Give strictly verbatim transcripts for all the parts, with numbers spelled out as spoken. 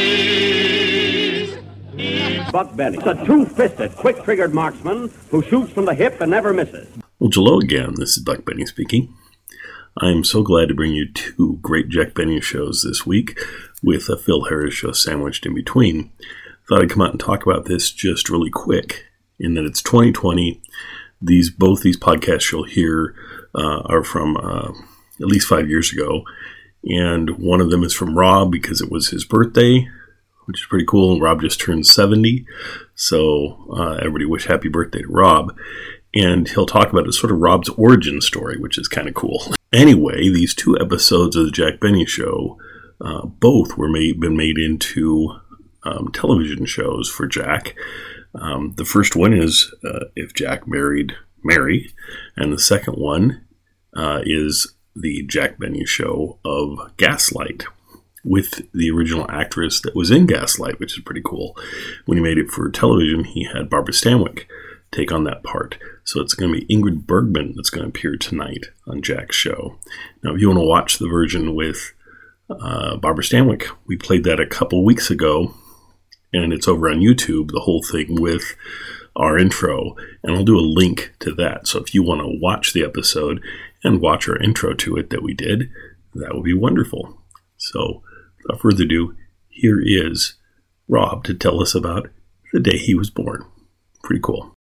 Buck Benny, a two-fisted, quick-triggered marksman who shoots from the hip and never misses. Well, hello again. This is Buck Benny speaking. I am so glad to bring you two great Jack Benny shows this week with a Phil Harris show sandwiched in between. Thought I'd come out and talk about this just really quick, in that it's twenty twenty. These both these podcasts you'll hear uh, are from uh, at least five years ago, and one of them is from Rob because it was his birthday, which is pretty cool. Rob just turned seventy, so uh, everybody wish happy birthday to Rob. And he'll talk about it, sort of Rob's origin story, which is kind of cool. Anyway, these two episodes of the Jack Benny Show, uh, both were made been made into um, television shows for Jack. Um, the first one is uh, If Jack Married Mary, and the second one uh, is the Jack Benny Show of Gaslight, with the original actress that was in Gaslight, which is pretty cool. When he made it for television, he had Barbara Stanwyck take on that part. So it's going to be Ingrid Bergman that's going to appear tonight on Jack's show. Now, if you want to watch the version with uh, Barbara Stanwyck, we played that a couple weeks ago, and it's over on YouTube, the whole thing with our intro, and I'll do a link to that. So if you want to watch the episode and watch our intro to it that we did, that would be wonderful. So without further ado, here is Rob to tell us about the day he was born. Pretty cool.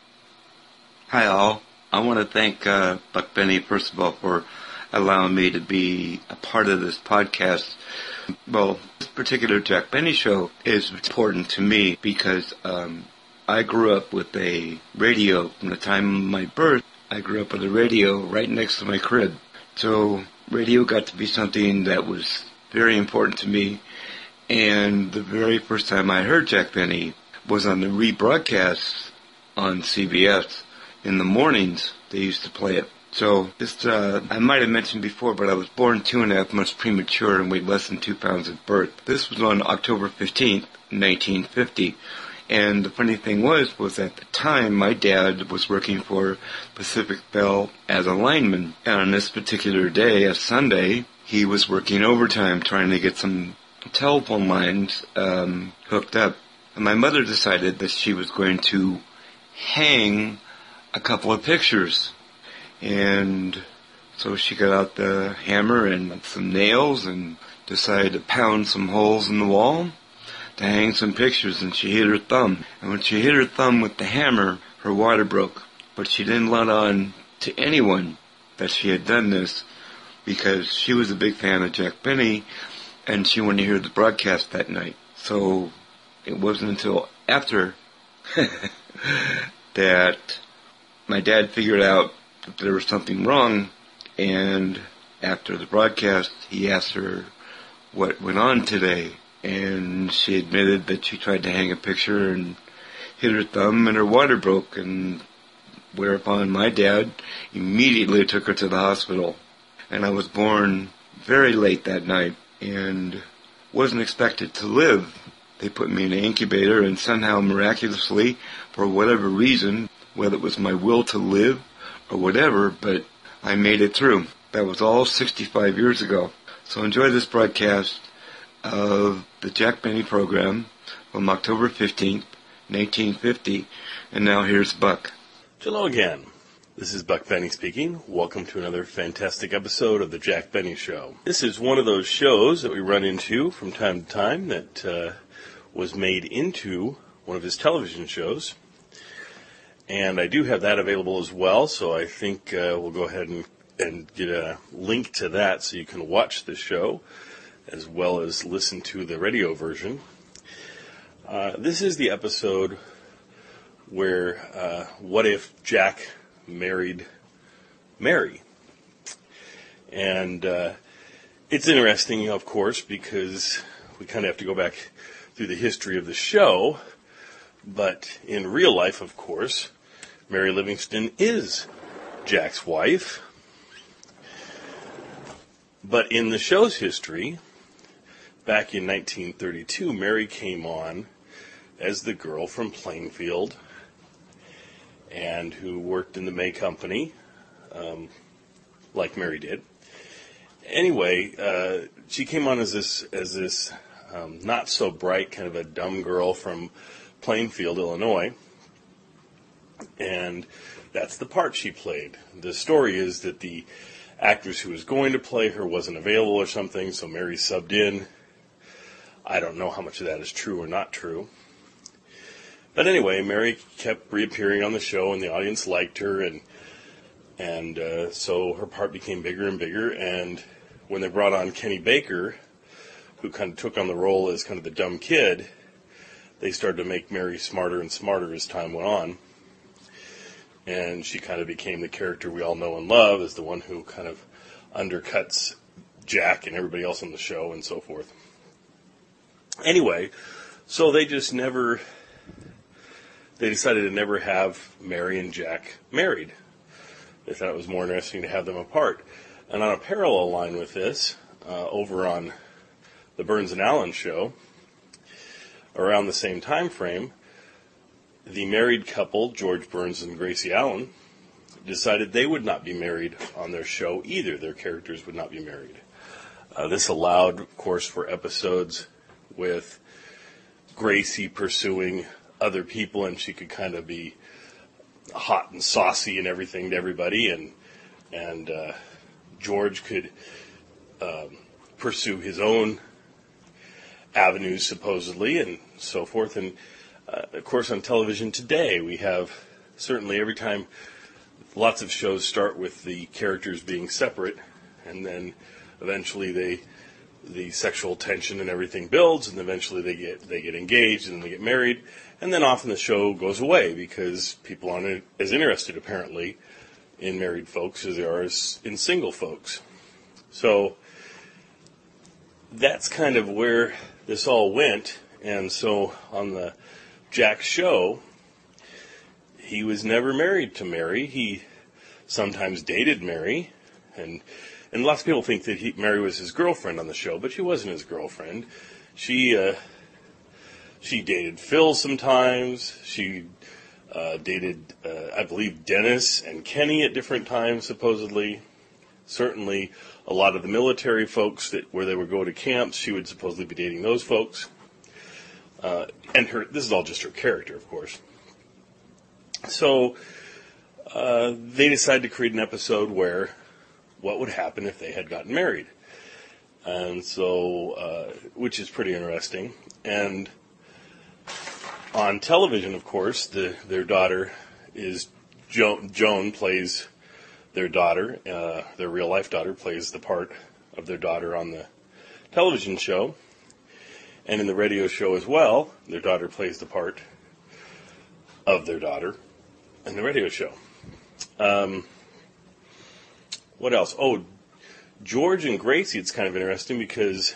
Hi all. I want to thank uh, Buck Benny, first of all, for allowing me to be a part of this podcast. Well, this particular Jack Benny show is important to me because um, I grew up with a radio from the time of my birth. I grew up with a radio right next to my crib. So radio got to be something that was very important to me. And the very first time I heard Jack Benny was on the rebroadcast on C B S. In the mornings, they used to play it. So, this, uh, I might have mentioned before, but I was born two and a half months premature and weighed less than two pounds at birth. This was on October fifteenth, nineteen fifty. And the funny thing was, was at the time, my dad was working for Pacific Bell as a lineman. And on this particular day, a Sunday, he was working overtime trying to get some telephone lines um, hooked up. And my mother decided that she was going to hang a couple of pictures, and so she got out the hammer and some nails and decided to pound some holes in the wall to hang some pictures, and she hit her thumb, and when she hit her thumb with the hammer, her water broke, but she didn't let on to anyone that she had done this because she was a big fan of Jack Benny and she wanted to hear the broadcast that night. So it wasn't until after that my dad figured out that there was something wrong, and after the broadcast, he asked her what went on today, and she admitted that she tried to hang a picture and hit her thumb and her water broke, and whereupon my dad immediately took her to the hospital. And I was born very late that night and wasn't expected to live. They put me in an incubator, and somehow, miraculously, for whatever reason, whether it was my will to live or whatever, but I made it through. That was all sixty-five years ago. So enjoy this broadcast of the Jack Benny program from October fifteenth, nineteen fifty. And now here's Buck. Hello again. This is Buck Benny speaking. Welcome to another fantastic episode of the Jack Benny Show. This is one of those shows that we run into from time to time that uh, was made into one of his television shows. And I do have that available as well, so I think uh, we'll go ahead and, and get a link to that so you can watch the show as well as listen to the radio version. Uh, this is the episode where uh, What If Jack Married Mary? And uh, it's interesting, of course, because we kind of have to go back through the history of the show, but in real life, of course, Mary Livingstone is Jack's wife. But in the show's history, back in nineteen thirty-two, Mary came on as the girl from Plainfield and who worked in the May Company, um, like Mary did. Anyway, uh, she came on as this as this um, not so bright, kind of a dumb girl from Plainfield, Illinois. And that's the part she played. The story is that the actress who was going to play her wasn't available or something, so Mary subbed in. I don't know how much of that is true or not true. But anyway, Mary kept reappearing on the show, and the audience liked her, and and uh, so her part became bigger and bigger. And when they brought on Kenny Baker, who kind of took on the role as kind of the dumb kid, they started to make Mary smarter and smarter as time went on. And she kind of became the character we all know and love as the one who kind of undercuts Jack and everybody else on the show and so forth. Anyway, so they just never, they decided to never have Mary and Jack married. They thought it was more interesting to have them apart. And on a parallel line with this, uh, over on the Burns and Allen show, around the same time frame, the married couple, George Burns and Gracie Allen, decided they would not be married on their show either. Their characters would not be married. Uh, this allowed, of course, for episodes with Gracie pursuing other people, and she could kind of be hot and saucy and everything to everybody, and and uh, George could um, pursue his own avenues, supposedly, and so forth. And uh, of course, on television today, we have certainly every time lots of shows start with the characters being separate, and then eventually they the sexual tension and everything builds, and eventually they get they get engaged, and then they get married, and then often the show goes away because people aren't as interested, apparently, in married folks as they are in single folks. So that's kind of where this all went. And so on the Jack show, he was never married to Mary. He sometimes dated Mary, and and lots of people think that he, Mary was his girlfriend on the show, but she wasn't his girlfriend. She uh, she dated Phil sometimes. She uh, dated, uh, I believe, Dennis and Kenny at different times, supposedly. Certainly, a lot of the military folks that where they would go to camps, she would supposedly be dating those folks. Uh, and her, this is all just her character, of course. So uh, they decided to create an episode where what would happen if they had gotten married, and so uh, which is pretty interesting. And on television, of course, the, their daughter is jo- Joan plays their daughter. Uh, their real life daughter plays the part of their daughter on the television show, and in the radio show as well, their daughter plays the part of their daughter in the radio show. Um, what else? Oh, George and Gracie, it's kind of interesting because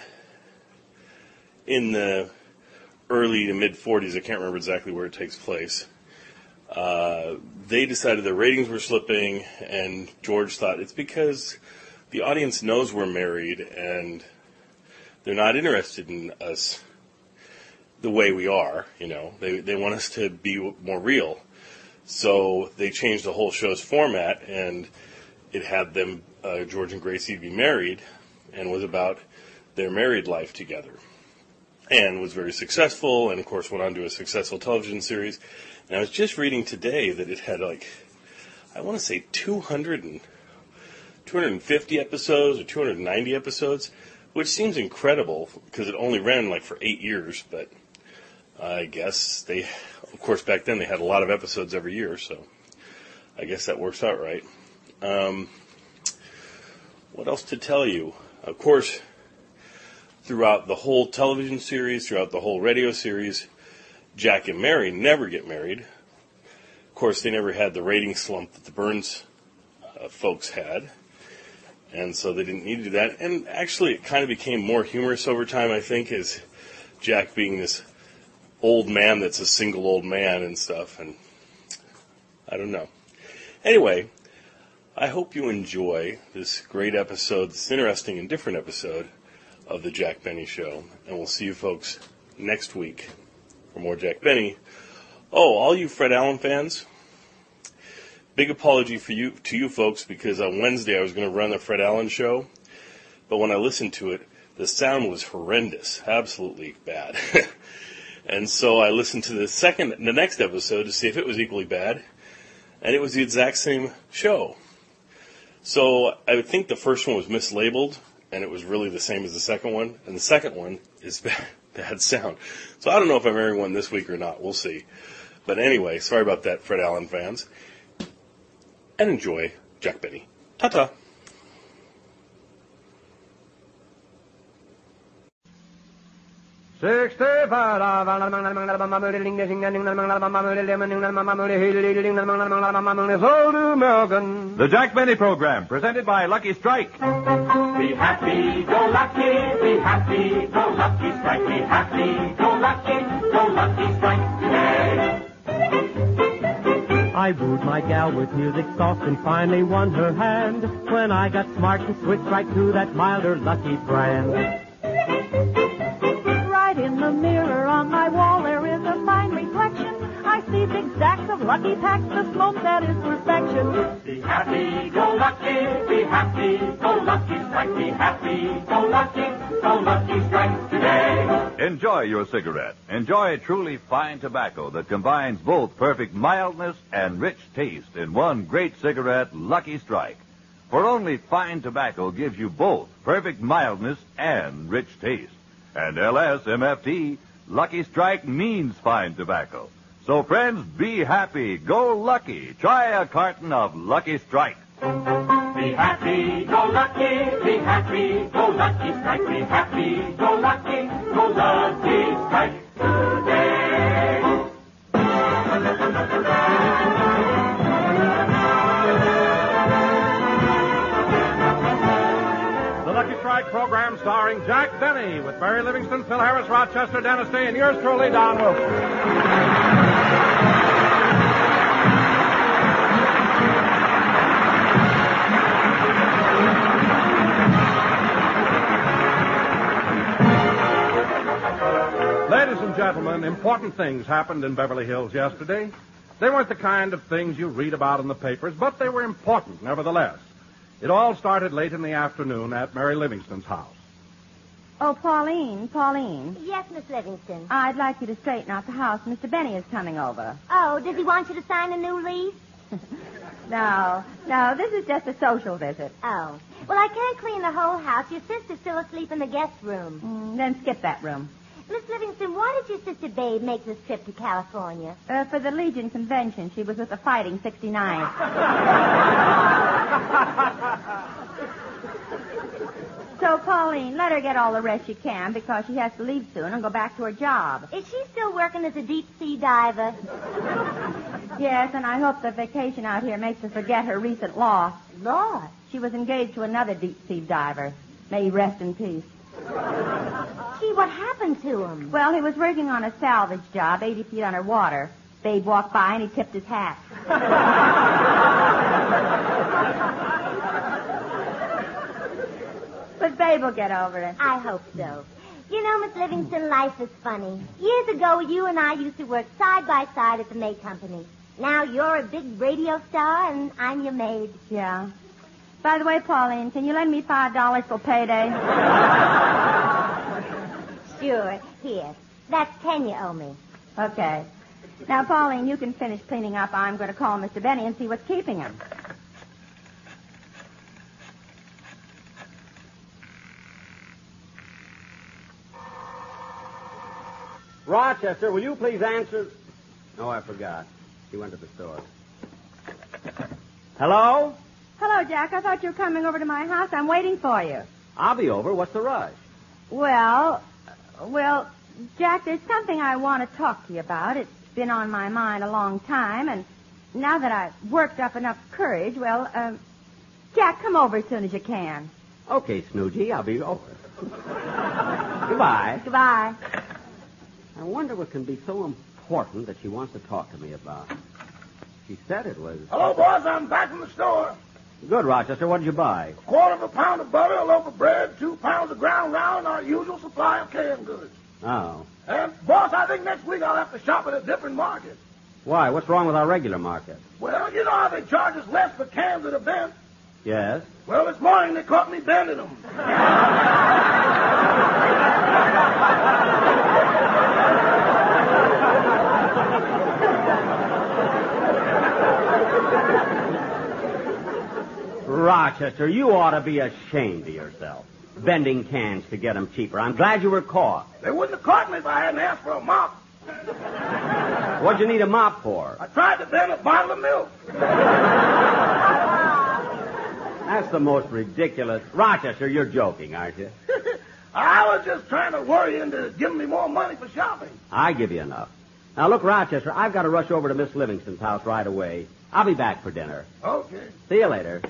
in the early to mid-forties, I can't remember exactly where it takes place, uh, they decided their ratings were slipping, and George thought it's because the audience knows we're married, and they're not interested in us the way we are, you know. They they want us to be more real. So they changed the whole show's format, and it had them, uh, George and Gracie, be married, and was about their married life together. And was very successful, and of course went on to a successful television series. And I was just reading today that it had like, I want to say two hundred and, two hundred fifty episodes or two hundred ninety episodes, which seems incredible because it only ran like for eight years, but I guess they, of course back then they had a lot of episodes every year, so I guess that works out right. Um, what else to tell you? Of course, throughout the whole television series, throughout the whole radio series, Jack and Mary never get married. Of course, they never had the rating slump that the Burns uh, folks had, and so they didn't need to do that. And actually, it kind of became more humorous over time, I think, as Jack being this old man that's a single old man and stuff, and I don't know. Anyway, I hope you enjoy this great episode, this interesting and different episode of the Jack Benny Show, and we'll see you folks next week for more Jack Benny. Oh, all you Fred Allen fans, big apology for you to you folks, because on Wednesday I was going to run the Fred Allen Show, but when I listened to it, the sound was horrendous, absolutely bad. And so I listened to the second, the next episode to see if it was equally bad, and it was the exact same show. So I think the first one was mislabeled, and it was really the same as the second one, and the second one is bad, bad sound. So I don't know if I'm airing one this week or not. We'll see. But anyway, sorry about that, Fred Allen fans. And enjoy Jack Benny. Ta-ta. The Jack Benny Program, presented by Lucky Strike. Be happy, go lucky, be happy, go lucky strike, be happy, go lucky, go lucky strike today. I wooed my gal with music soft and finally won her hand when I got smart and switched right to that milder Lucky brand. Right in the mirror on my wall there is a fine reflection. I see big stacks of Lucky packs, the smoke that is perfection. Be happy, go lucky, be happy, go lucky strike, be happy, go lucky, go lucky strike today. Enjoy your cigarette. Enjoy truly fine tobacco that combines both perfect mildness and rich taste in one great cigarette, Lucky Strike. For only fine tobacco gives you both perfect mildness and rich taste. And L S M F T, Lucky Strike means fine tobacco. So friends, be happy, go lucky. Try a carton of Lucky Strike. Be happy, go lucky, be happy, go lucky strike, be happy, go lucky, go lucky strike today. The Lucky Strike program starring Jack Benny with Barry Livingston, Phil Harris, Rochester, Dennis Day, and yours truly, Don Wilson. Ladies and gentlemen, important things happened in Beverly Hills yesterday. They weren't the kind of things you read about in the papers, but they were important nevertheless. It all started late in the afternoon at Mary Livingston's house. Oh, Pauline, Pauline. Yes, Miss Livingston. I'd like you to straighten out the house. Mister Benny is coming over. Oh, does he want you to sign a new lease? No, no, this is just a social visit. Oh. Well, I can't clean the whole house. Your sister's still asleep in the guest room. Mm, then skip that room. Miss Livingston, why did your sister Babe make this trip to California? Uh, for the Legion convention. She was with the Fighting sixty-nine. So, Pauline, let her get all the rest she can because she has to leave soon and go back to her job. Is she still working as a deep-sea diver? Yes, and I hope the vacation out here makes her forget her recent loss. Lord. She was engaged to another deep-sea diver. May he rest in peace. Gee, what happened to him? Well, he was working on a salvage job eighty feet underwater. Babe walked by and he tipped his hat. But Babe will get over it. I hope so. You know, Miss Livingston, life is funny. Years ago, you and I used to work side by side at the May Company. Now you're a big radio star and I'm your maid. Yeah. By the way, Pauline, can you lend me five dollars for payday? Sure. Here. That's ten you owe me. Okay. Now, Pauline, you can finish cleaning up. I'm going to call Mister Benny and see what's keeping him. Rochester, will you please answer? Oh, I forgot. He went to the store. Hello? Hello, Jack. I thought you were coming over to my house. I'm waiting for you. I'll be over. What's the rush? Well, well, Jack, there's something I want to talk to you about. It's been on my mind a long time, and now that I've worked up enough courage, well, uh, Jack, come over as soon as you can. Okay, Snoogey, I'll be over. Goodbye. Goodbye. I wonder what can be so important that she wants to talk to me about. She said it was... Hello, boys. I'm back from the store. Good, Rochester. What did you buy? A quarter of a pound of butter, a loaf of bread, two pounds of ground round, our usual supply of canned goods. Oh. And, boss, I think next week I'll have to shop at a different market. Why? What's wrong with our regular market? Well, you know how they charge us less for cans that are bent? Yes. Well, this morning they caught me bending them. Rochester, you ought to be ashamed of yourself. Bending cans to get them cheaper. I'm glad you were caught. They wouldn't have caught me if I hadn't asked for a mop. What'd you need a mop for? I tried to bend a bottle of milk. That's the most ridiculous... Rochester, you're joking, aren't you? I was just trying to worry you into giving me more money for shopping. I give you enough. Now, look, Rochester, I've got to rush over to Miss Livingston's house right away. I'll be back for dinner. Okay. See you later.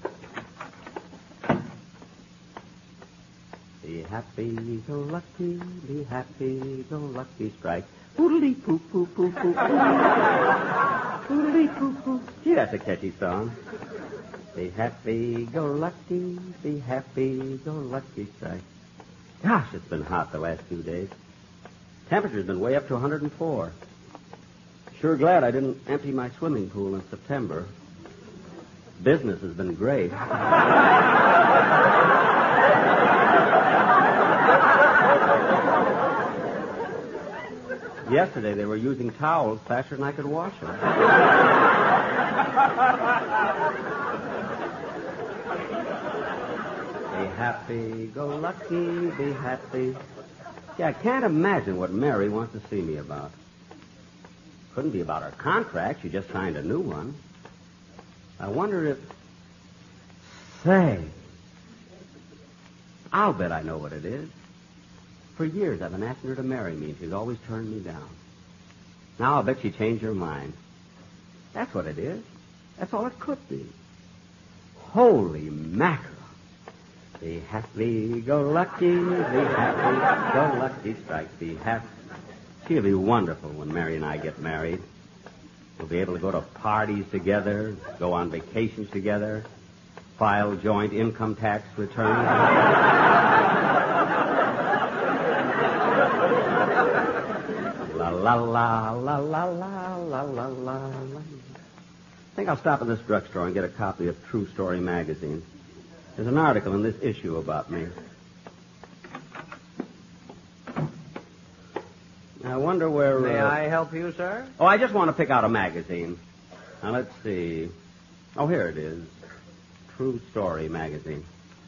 Be happy, go lucky, be happy, go lucky, strike. Poodly poo poo poo poo poo. Poodly poo poo. Gee, that's a catchy song. Be happy, go lucky, be happy, go lucky, strike. Gosh, it's been hot the last few days. Temperature's been way up to one hundred four. Sure glad I didn't empty my swimming pool in September. Business has been great. Yesterday they were using towels faster than I could wash them. Be happy, go lucky, be happy. Yeah, I can't imagine what Mary wants to see me about. Couldn't be about her contract. She just signed a new one. I wonder if... Say, I'll bet I know what it is. For years I've been asking her to marry me, and she's always turned me down. Now I'll bet she changed her mind. That's what it is. That's all it could be. Holy mackerel. Be happy, go lucky, be happy, go lucky, strike, be happy. She'll be wonderful when Mary and I get married. We'll be able to go to parties together, go on vacations together, file joint income tax returns. La la la la la la la la la. I think I'll stop at this drugstore and get a copy of True Story magazine. There's an article in this issue about me. I wonder where... May uh... I help you, sir? Oh, I just want to pick out a magazine. Now, let's see. Oh, here it is. True Story magazine.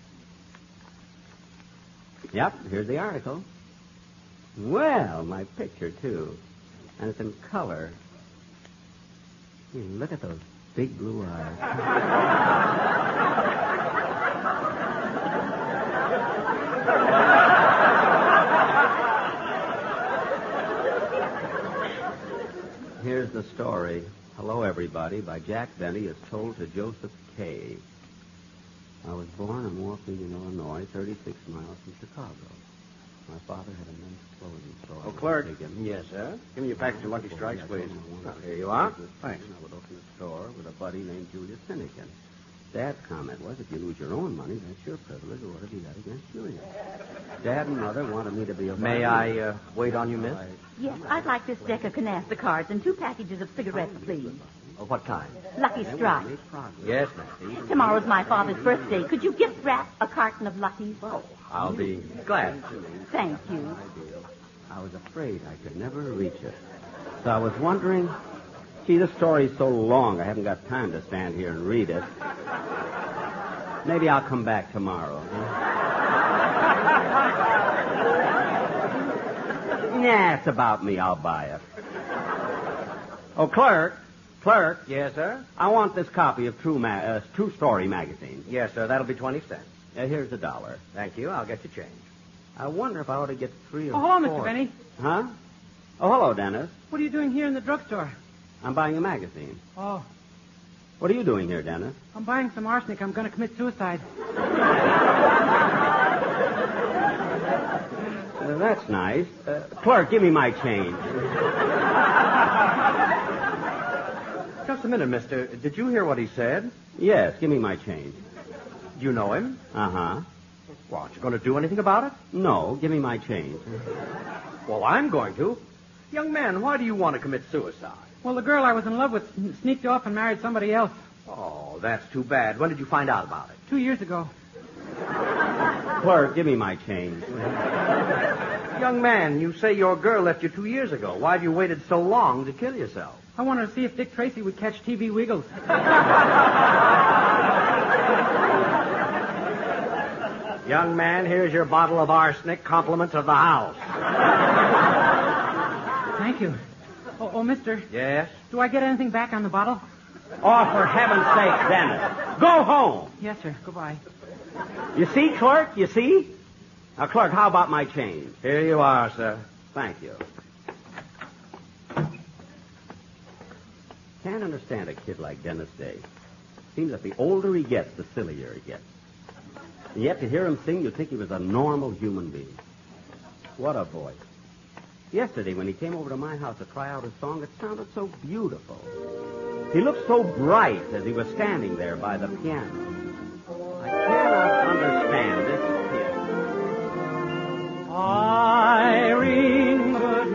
Yep, here's the article. Well, my picture, too. And it's in color. Gee, look at those big blue eyes. Here's the story. Hello, Everybody, by Jack Benny, is told to Joseph K. I was born in Morphine, Illinois, thirty-six miles from Chicago. My father had a men's clothing store. Oh, clerk. Him. Yes, sir. Give me your package of Lucky Strikes, please. Oh, here you are. Thanks. I would open a store with a buddy named Julius Finnegan. Dad's comment was, if you lose your own money, that's your privilege, or what have you got against Julius? Dad and Mother wanted me to be a... May I uh, wait on you, miss? Yes, I'd like this deck of canasta cards and two packages of cigarettes, please. Of what kind? Lucky Strike. Yes, ma'am. Tomorrow's my father's birthday. Could you gift wrap a carton of Luckies? Oh, I'll be glad to. Thank you. I was afraid I could never reach it. So I was wondering... Gee, this story's so long, I haven't got time to stand here and read it. Maybe I'll come back tomorrow. Nah, it's about me. I'll buy it. Oh, clerk. Clerk. Yes, sir? I want this copy of True, Ma- uh, True Story magazine. Yes, sir. That'll be twenty cents. Uh, here's a dollar. Thank you. I'll get you change. I wonder if I ought to get three or Oh, hello, four. Mister Benny. Huh? Oh, hello, Dennis. What are you doing here in the drugstore? I'm buying a magazine. Oh, What are you doing here, Dennis? I'm buying some arsenic. I'm going to commit suicide. Uh, that's nice. Uh, clerk, give me my change. Just a minute, mister. Did you hear what he said? Yes, give me my change. You know him? Uh-huh. Well, aren't you going to do anything about it? No, give me my change. Well, I'm going to. Young man, why do you want to commit suicide? Well, the girl I was in love with sneaked off and married somebody else. Oh, that's too bad. When did you find out about it? Two years ago. Clerk, give me my change. Young man, you say your girl left you two years ago. Why have you waited so long to kill yourself? I wanted to see if Dick Tracy would catch T V Wiggles. Young man, here's your bottle of arsenic, compliments of the house. Thank you. Oh, oh, mister. Yes? Do I get anything back on the bottle? Oh, for heaven's sake, Dennis. Go home. Yes, sir. Goodbye. You see, clerk? You see? Now, clerk, how about my change? Here you are, sir. Thank you. Can't understand a kid like Dennis Day. Seems that the older he gets, the sillier he gets. And yet to hear him sing, you'd think he was a normal human being. What a voice. Yesterday, when he came over to my house to try out his song, it sounded so beautiful. He looked so bright as he was standing there by the piano. I cannot understand this kid. Irene, good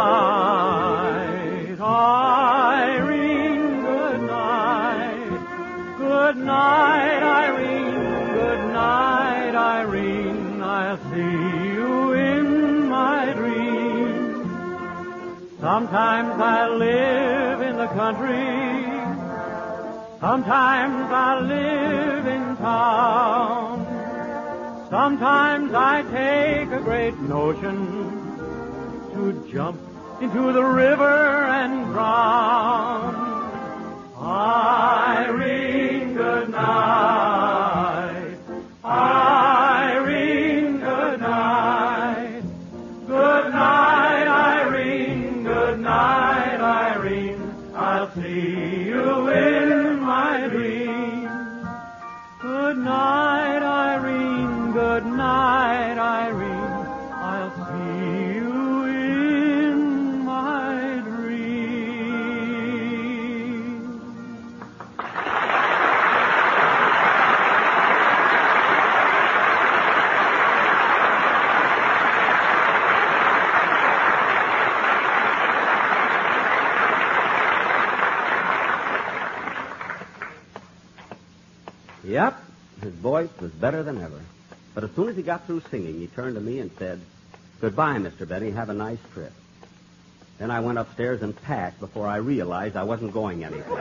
night. Irene, good night. Good night, Irene. Good night, Irene. I'll see you in my dreams. Sometimes I live in the country. Sometimes I live in town. Sometimes I take a great notion to jump into the river and drown. Irene, good night. Irene, good night. Good night, Irene. Good night, Irene. I'll see you in my dreams. Good night, Irene. Good night, Irene. I'll see you in my dreams. Yep, his voice was better than ever. But as soon as he got through singing, he turned to me and said, "Goodbye, Mister Benny. Have a nice trip." Then I went upstairs and packed before I realized I wasn't going anywhere.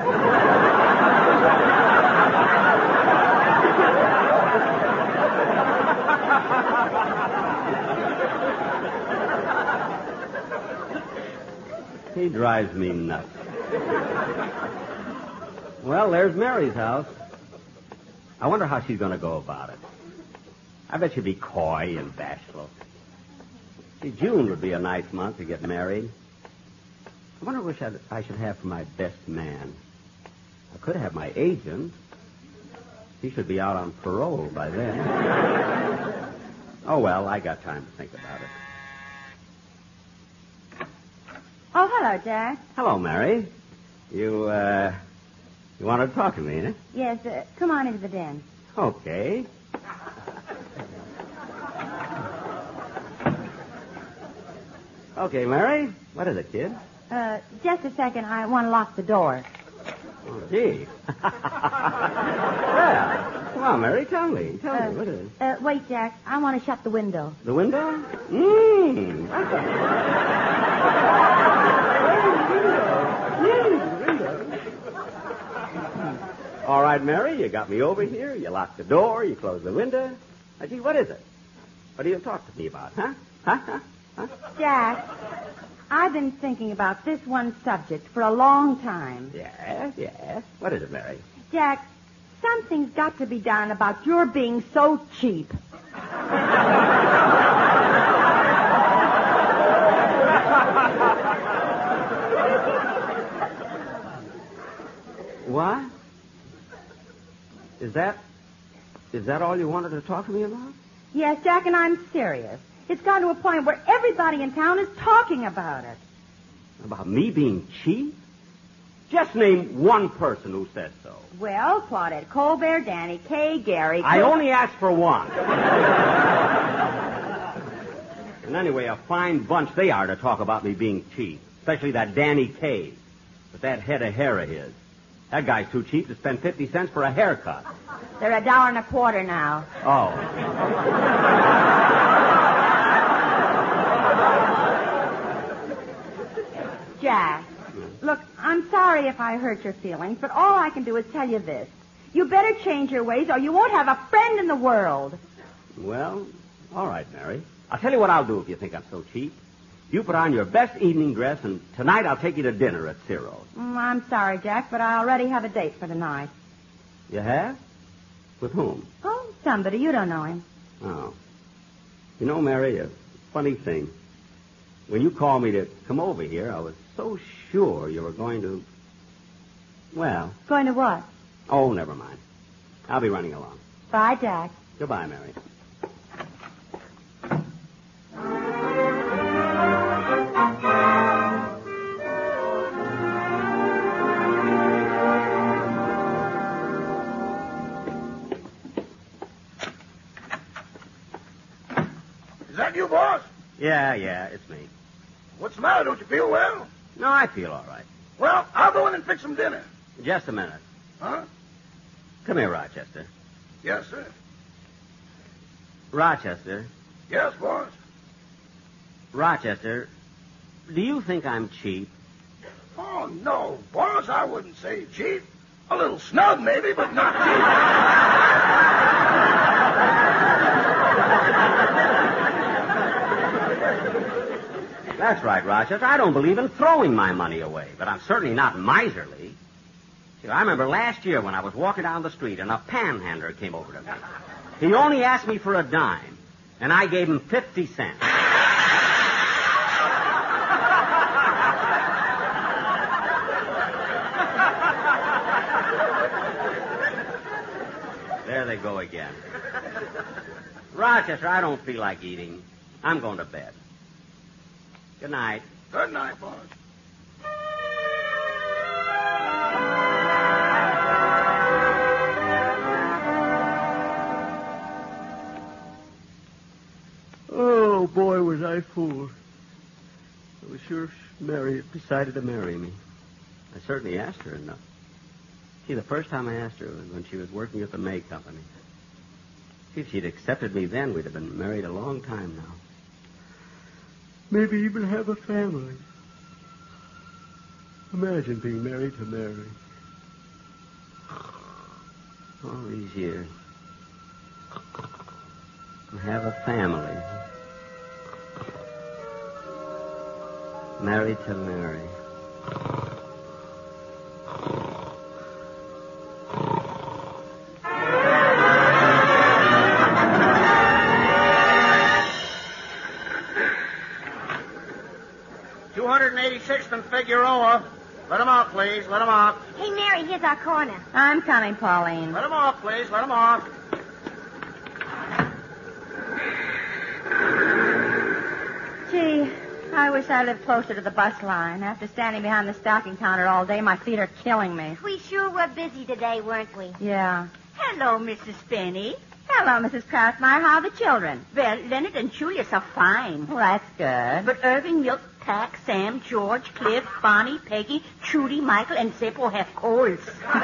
He drives me nuts. Well, there's Mary's house. I wonder how she's going to go about it. I bet she'll be coy and bashful. See, June would be a nice month to get married. I wonder which I'd, I should have for my best man. I could have my agent. He should be out on parole by then. Oh, well, I got time to think about it. Oh, hello, Jack. Hello, Mary. You, uh, you wanted to talk to me, eh? Yes, uh, come on into the den. Okay. Okay, Mary. What is it, kid? Uh, just a second. I want to lock the door. Oh, gee. Well, come on, Mary. Tell me. Tell Uh, me. What is it? Uh, wait, Jack. I want to shut the window. The window? Mmm. All right, Mary, you got me over here. You locked the door. You closed the window. Now, gee, what is it? What do you talk to me about, huh? Huh? Huh? Huh? Jack, I've been thinking about this one subject for a long time. Yes, yes. What is it, Mary? Jack, something's got to be done about your being so cheap. What? Is that... Is that all you wanted to talk to me about? Yes, Jack, and I'm serious. It's gone to a point where everybody in town is talking about it. About me being cheap? Just name one person who said so. Well, Claudette Colbert, Danny Kaye, Gary... I Col- only asked for one. And anyway, a fine bunch they are to talk about me being cheap. Especially that Danny Kaye. With that head of hair of his. That guy's too cheap to spend fifty cents for a haircut. They're a dollar and a quarter now. Oh. Jack, look, I'm sorry if I hurt your feelings, but all I can do is tell you this. You better change your ways or you won't have a friend in the world. Well, all right, Mary. I'll tell you what I'll do if you think I'm so cheap. You put on your best evening dress, and tonight I'll take you to dinner at Ciro's. Mm, I'm sorry, Jack, but I already have a date for tonight. You have? With whom? Oh, somebody. You don't know him. Oh. You know, Mary, a funny thing. When you called me to come over here, I was so sure you were going to... Well... Going to what? Oh, never mind. I'll be running along. Bye, Jack. Goodbye, Mary. Is that you, boss? Yeah, yeah, it's me. What's the matter? Don't you feel well? No, I feel all right. Well, I'll go in and fix some dinner. Just a minute. Huh? Come here, Rochester. Yes, sir. Rochester. Yes, boss. Rochester, do you think I'm cheap? Oh, no, boss, I wouldn't say cheap. A little snug, maybe, but not cheap. That's right, Rochester. I don't believe in throwing my money away, but I'm certainly not miserly. See, I remember last year when I was walking down the street and a panhandler came over to me. He only asked me for a dime, and I gave him fifty cents. There they go again. Rochester, I don't feel like eating. I'm going to bed. Good night. Good night, boss. Oh, boy, was I fooled. I was sure Mary had decided to marry me. I certainly asked her enough. See, the first time I asked her was when she was working at the May Company. See, if she'd accepted me then, we'd have been married a long time now. Maybe even have a family. Imagine being married to Mary. All these years. And have a family. Married to Mary. two hundred eighty-sixth and Figueroa. Let him off, please. Let him off. Hey, Mary, here's our corner. I'm coming, Pauline. Let him off, please. Let him off. Gee, I wish I lived closer to the bus line. After standing behind the stocking counter all day, my feet are killing me. We sure were busy today, weren't we? Yeah. Hello, Missus Benny. Hello, Missus Kraftmeyer. How are the children? Well, Leonard and Julius are fine. Well, that's good. But Irving, Milk, Tack, Sam, George, Cliff, Bonnie, Peggy, Trudy, Michael, and Zippo have colds.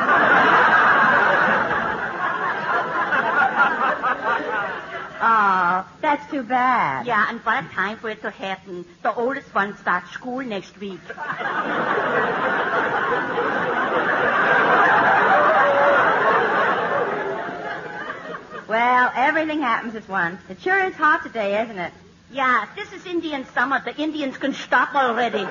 Oh, that's too bad. Yeah, and what a time for it to happen. The oldest one starts school next week. Well, everything happens at once. It sure is hot today, isn't it? Yeah, if this is Indian summer, the Indians can stop already.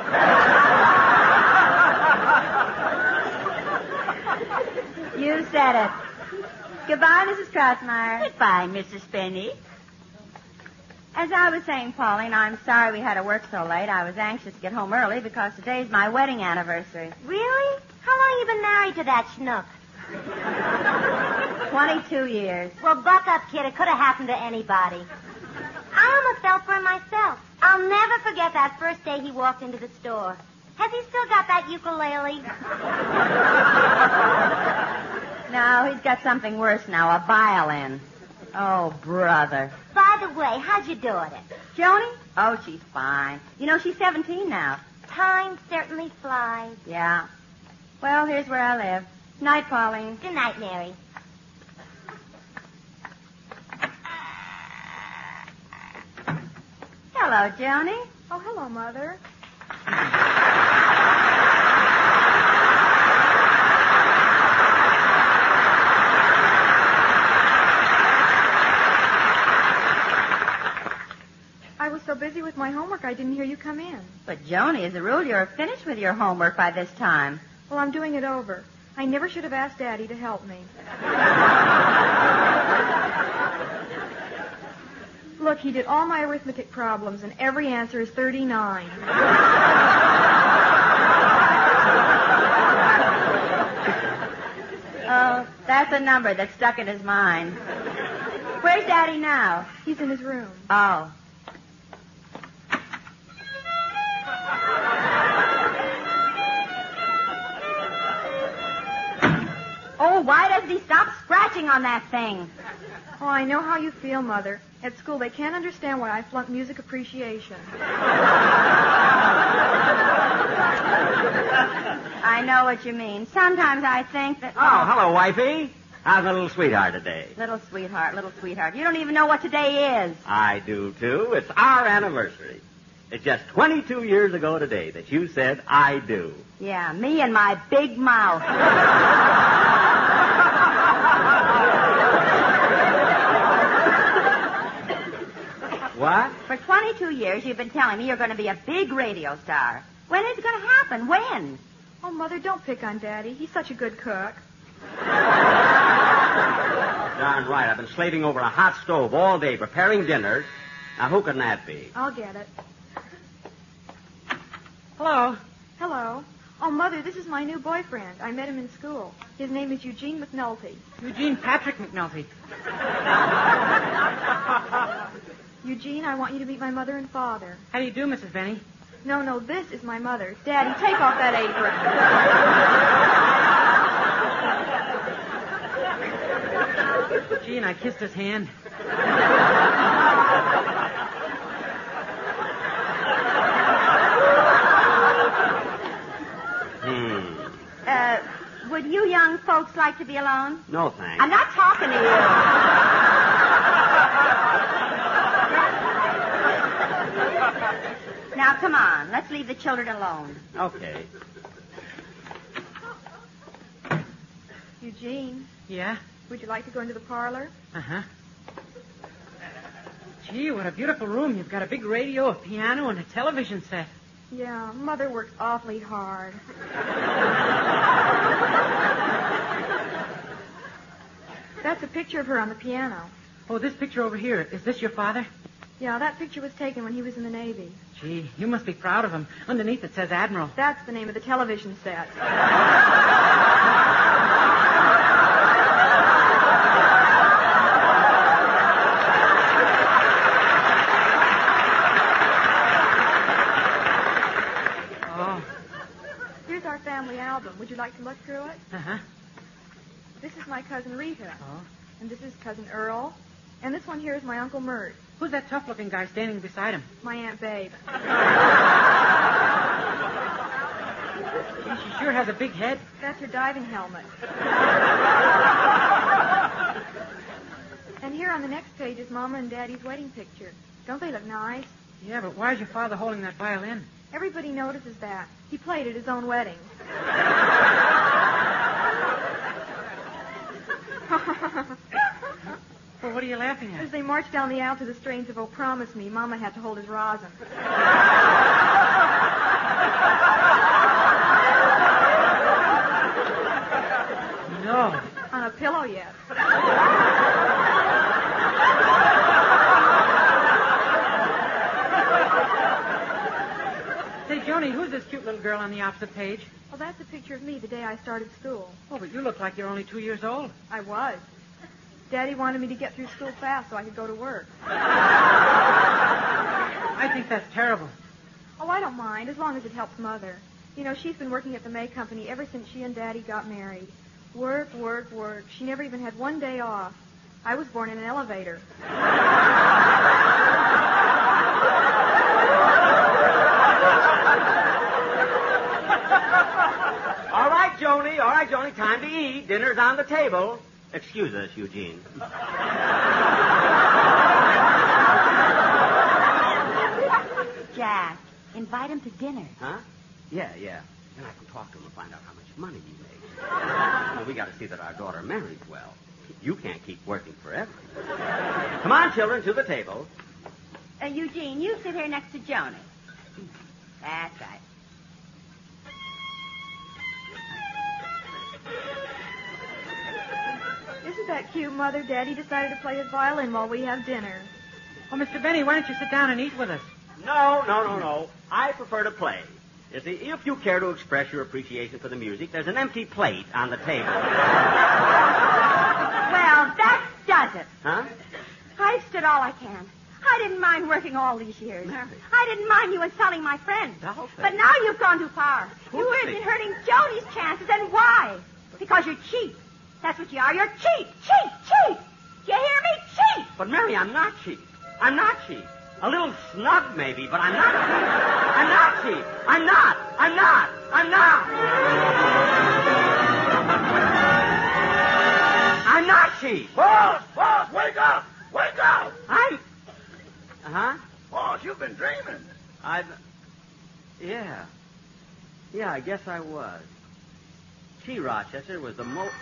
You said it. Goodbye, Missus Kraftmeyer. Goodbye, Missus Benny. As I was saying, Pauline, I'm sorry we had to work so late. I was anxious to get home early because today's my wedding anniversary. Really? How long you been married to that schnook? Twenty-two years. Well, buck up, kid. It could have happened to anybody. I almost fell for him myself. I'll never forget that first day he walked into the store. Has he still got that ukulele? No, he's got something worse now, a violin. Oh, brother. By the way, how'd you do at it? Joni? Oh, she's fine. You know, she's seventeen now. Time certainly flies. Yeah. Well, here's where I live. Night, Pauline. Good night, Mary. Hello, Joni. Oh, hello, Mother. my homework. I didn't hear you come in. But, Joni, as a rule, you're finished with your homework by this time. Well, I'm doing it over. I never should have asked Daddy to help me. Look, he did all my arithmetic problems, and every answer is thirty-nine. Oh, that's a number that's stuck in his mind. Where's Daddy now? He's in his room. Oh. Oh, why doesn't he stop scratching on that thing? Oh, I know how you feel, Mother. At school, they can't understand why I flunked music appreciation. I know what you mean. Sometimes I think that... Oh, hello, wifey. How's my little sweetheart today? Little sweetheart, little sweetheart. You don't even know what today is. I do, too. It's our anniversary. It's just twenty-two years ago today that you said, I do. Yeah, me and my big mouth. What? For twenty-two years, you've been telling me you're going to be a big radio star. When is it going to happen? When? Oh, Mother, don't pick on Daddy. He's such a good cook. Darn right. I've been slaving over a hot stove all day preparing dinner. Now, who can that be? I'll get it. Hello. Hello. Oh, Mother, this is my new boyfriend. I met him in school. His name is Eugene McNulty. Eugene Patrick McNulty. Eugene, I want you to meet my mother and father. How do you do, Missus Benny? No, no, this is my mother. Daddy, take off that Gee, and I kissed his hand. Hmm. Uh, would you young folks like to be alone? No, thanks. I'm not talking to you. Now, come on. Let's leave the children alone. Okay. Eugene, Yeah? would you like to go into the parlor? Uh-huh. Gee, what a beautiful room. You've got a big radio, a piano, and a television set. Yeah, Mother works awfully hard. That's a picture of her on the piano. Oh, this picture over here. Is this your father? Yeah, that picture was taken when he was in the Navy. Gee, you must be proud of him. Underneath it says Admiral. That's the name of the television set. Oh. Here's our family album. Would you like to look through it? Uh-huh. This is my cousin Rita. Oh. And this is cousin Earl. And this one here is my Uncle Mert. Who's that tough-looking guy standing beside him? My Aunt Babe. Gee, she sure has a big head. That's her diving helmet. And here on the next page is Mama and Daddy's wedding picture. Don't they look nice? Yeah, but why is your father holding that violin? Everybody notices that. He played at his own wedding. Well, what are you laughing at? As they marched down the aisle to the strains of Oh Promise Me, Mama had to hold his rosin. No. On a pillow yet. Say, Joni, who's this cute little girl on the opposite page? Well, that's a picture of me the day I started school. Oh, but you look like you're only two years old. I was. Daddy wanted me to get through school fast so I could go to work. I think that's terrible. Oh, I don't mind, as long as it helps Mother. You know, she's been working at the May Company ever since she and Daddy got married. Work, work, work. She never even had one day off. I was born in an elevator. All right, Joni. All right, Joni. Time to eat. Dinner's on the table. Excuse us, Eugene. Jack, invite him to dinner. Huh? Yeah, yeah. Then I can talk to him and find out how much money he makes. Well, we got to see that our daughter marries well. You can't keep working forever. Come on, children, to the table. Uh, Eugene, you sit here next to Joni. That's right. Isn't that cute, Mother? Daddy decided to play his violin while we have dinner. Well, Mister Benny, why don't you sit down and eat with us? No, no, no, no. I prefer to play. You see, if you care to express your appreciation for the music, there's an empty plate on the table. Well, that does it. Huh? I've stood all I can. I didn't mind working all these years. Mary. I didn't mind you insulting my friends. Now, But now you've gone too far. You have been hurting Joni's chances, and why? Because you're cheap. That's what you are. You're cheap, cheap, cheap. You hear me? Cheap. But, Mary, I'm not cheap. I'm not cheap. A little snug, maybe, but I'm not cheap. I'm not cheap. I'm not. I'm not. I'm not. I'm not cheap. Boss, boss, wake up. Wake up. I'm... Uh-huh? Boss, you've been dreaming. I've... Yeah. Yeah, I guess I was. Gee, Rochester was the most...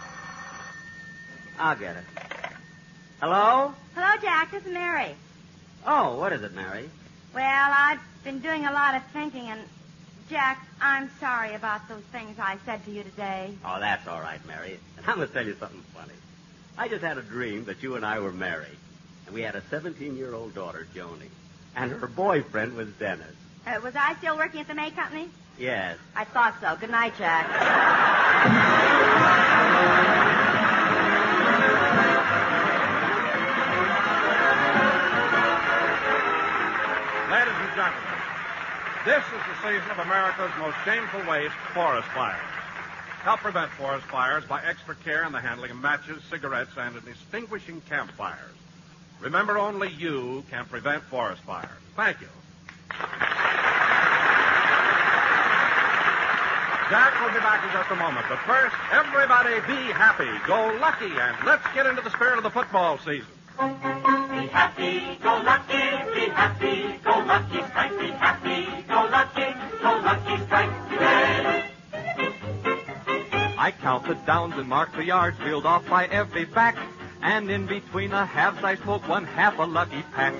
I'll get it. Hello? Hello, Jack. This is Mary. Oh, what is it, Mary? Well, I've been doing a lot of thinking, and, Jack, I'm sorry about those things I said to you today. Oh, that's all right, Mary. And I'm going to tell you something funny. I just had a dream that you and I were married, and we had a seventeen-year-old daughter, Joni, and her boyfriend was Dennis. Uh, was I still working at the May Company? Yes. I thought so. Good night, Jack. Ladies and gentlemen, this is the season of America's most shameful waste, forest fires. Help prevent forest fires by extra care in the handling of matches, cigarettes, and in extinguishing campfires. Remember, only you can prevent forest fires. Thank you. Jack will be back in just a moment, but first, everybody be happy, go lucky, and let's get into the spirit of the football season. Be happy, go lucky, be happy, go lucky strike, be happy, go lucky, go lucky strike today. I count the downs and mark the yards reeled off by every back, and in between the halves I smoke one half a lucky pack.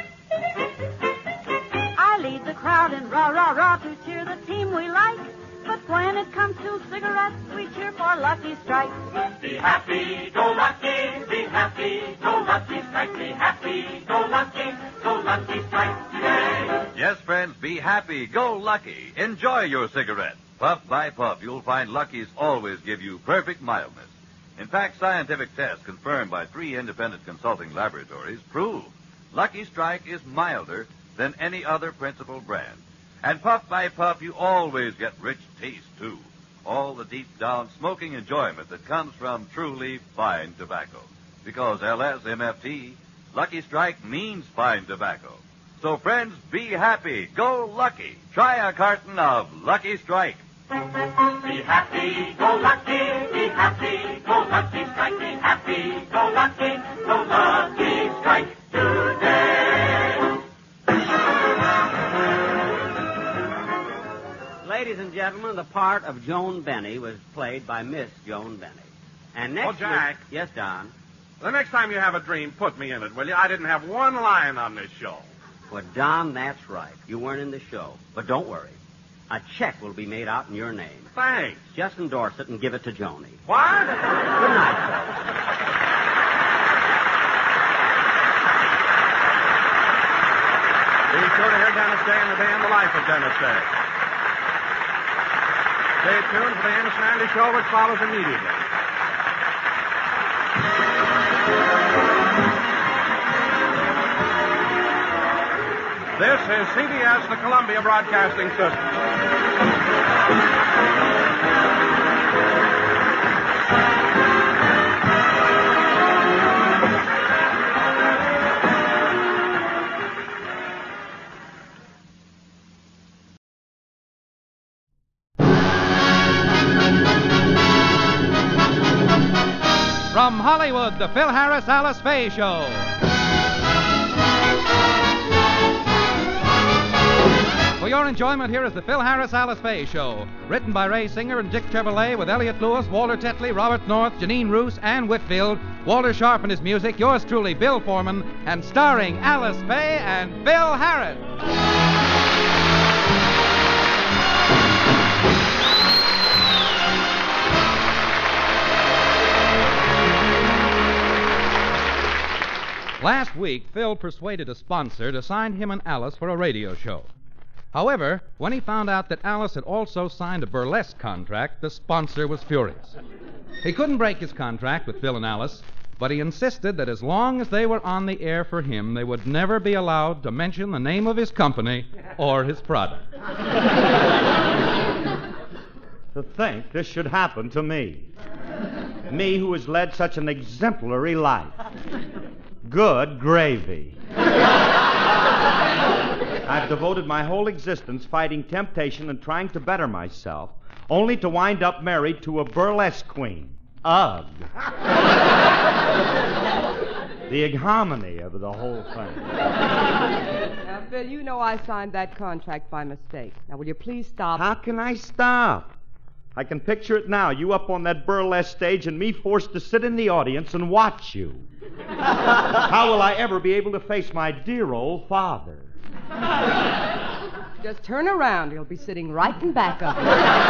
I lead the crowd in rah, rah, rah to cheer the team we like. But when it comes to cigarettes, we cheer for Lucky Strike. Be happy, go lucky, be happy, go lucky strike, be happy, go lucky, go lucky strike today. Yes, friends, be happy, go lucky. Enjoy your cigarette. Puff by puff, you'll find Lucky's always give you perfect mildness. In fact, scientific tests confirmed by three independent consulting laboratories prove Lucky Strike is milder than any other principal brand. And puff by puff, you always get rich taste, too. All the deep-down smoking enjoyment that comes from truly fine tobacco. Because L S M F T, Lucky Strike means fine tobacco. So, friends, be happy. Go lucky. Try a carton of Lucky Strike. Be happy, go lucky, be happy, go lucky strike, be happy, go lucky, go lucky strike today. Ladies and gentlemen, the part of Joan Benny was played by Miss Joan Benny. And next Oh, Jack. week- yes, Don. The next time you have a dream, put me in it, will you? I didn't have one line on this show. Well, Don, that's right. You weren't in the show. But don't worry. A check will be made out in your name. Thanks. Just endorse it and give it to Joni. What? Good night, folks. Be sure to hear Dennis Day and the Day in the Life of Dennis Day. Stay tuned for the Amos and Andy Show, which follows immediately. This is C B S, the Columbia Broadcasting System. From Hollywood, the Phil Harris Alice Faye Show. For your enjoyment, here is the Phil Harris Alice Faye Show. Written by Ray Singer and Dick Chevrolet with Elliot Lewis, Walter Tetley, Robert North, Janine Roos, Ann Whitfield, Walter Sharp and his music, yours truly, Bill Foreman, and starring Alice Faye and Phil Harris. Last week, Phil persuaded a sponsor to sign him and Alice for a radio show. However, when he found out that Alice had also signed a burlesque contract, the sponsor was furious. He couldn't break his contract with Phil and Alice, but he insisted that as long as they were on the air for him, they would never be allowed to mention the name of his company or his product. To think this should happen to me. Me who has led such an exemplary life. Good gravy. I've devoted my whole existence fighting temptation and trying to better myself, only to wind up married to a burlesque queen. Ugh. The ignominy of the whole thing. Now, Phil, you know I signed that contract by mistake. Now, will you please stop? How can I stop? I can picture it now, you up on that burlesque stage and me forced to sit in the audience and watch you. How will I ever be able to face my dear old father? Just turn around. He'll be sitting right in back of you.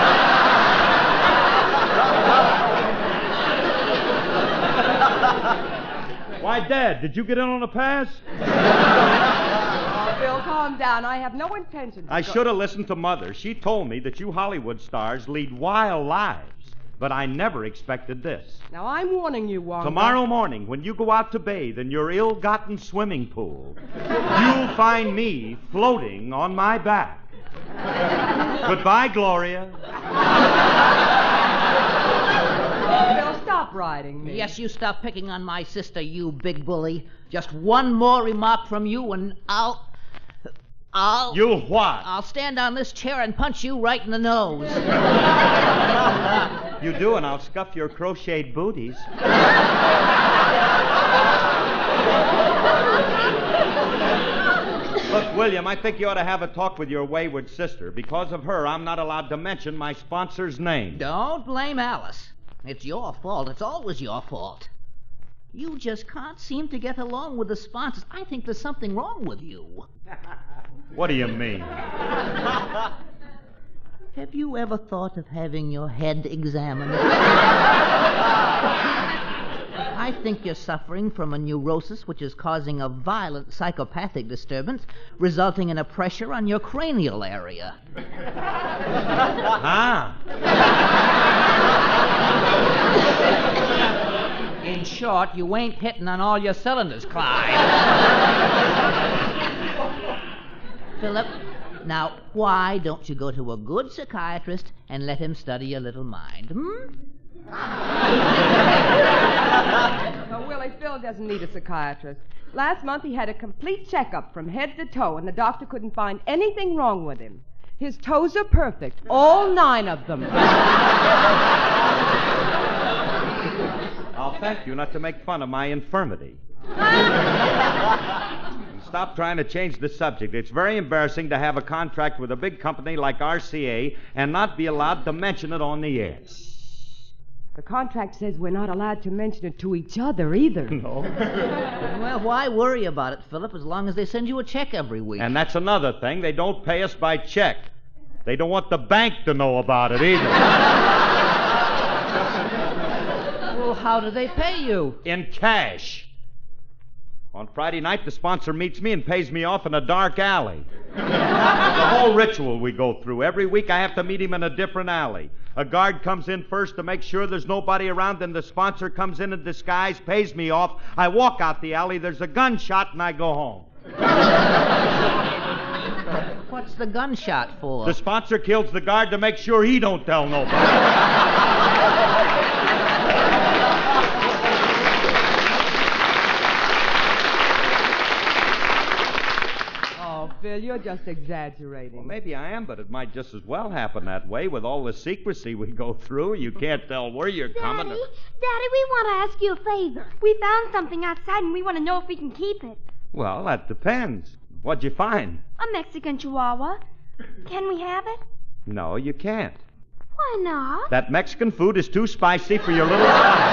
Why, Dad, did you get in on a pass? Oh, Phil, calm down. I have no intention to I go- should have listened to Mother. She told me that you Hollywood stars lead wild lives. But I never expected this. Now, I'm warning you, Wong. Tomorrow morning, when you go out to bathe in your ill-gotten swimming pool, you'll find me floating on my back. Goodbye, Gloria. Phil, stop riding me. Yes, you stop picking on my sister, you big bully. Just one more remark from you and I'll... I'll... You'll what? I'll stand on this chair and punch you right in the nose. You do, and I'll scuff your crocheted booties. Look, William, I think you ought to have a talk with your wayward sister. Because of her, I'm not allowed to mention my sponsor's name. Don't blame Alice. It's your fault. It's always your fault. You just can't seem to get along with the sponsors. I think there's something wrong with you. What do you mean? Have you ever thought of having your head examined? I think you're suffering from a neurosis which is causing a violent psychopathic disturbance, resulting in a pressure on your cranial area. Ah. In short, you ain't hitting on all your cylinders, Clyde. Philip, now, why don't you go to a good psychiatrist and let him study your little mind, hmm? Oh, Willie, Phil doesn't need a psychiatrist. Last month he had a complete checkup from head to toe, and the doctor couldn't find anything wrong with him. His toes are perfect, all nine of them. I'll thank you not to make fun of my infirmity. Stop trying to change the subject. It's very embarrassing to have a contract with a big company like R C A and not be allowed to mention it on the air. The contract says we're not allowed to mention it to each other either. No. Well, why worry about it, Philip, as long as they send you a check every week? And that's another thing. They don't pay us by check. They don't want the bank to know about it either. Well, how do they pay you? In cash. On Friday night, the sponsor meets me and pays me off in a dark alley. The whole ritual we go through. Every week I have to meet him in a different alley. A guard comes in first to make sure there's nobody around, then the sponsor comes in in disguise, pays me off. I walk out the alley, there's a gunshot, and I go home. What's the gunshot for? The sponsor kills the guard to make sure he don't tell nobody. Phil, you're just exaggerating. Well, maybe I am, but it might just as well happen that way with all the secrecy we go through. You can't tell where you're Daddy, coming. Daddy, we want to ask you a favor. We found something outside, and we want to know if we can keep it. Well, that depends. What'd you find? A Mexican Chihuahua. Can we have it? No, you can't. Why not? That Mexican food is too spicy for your little stomach.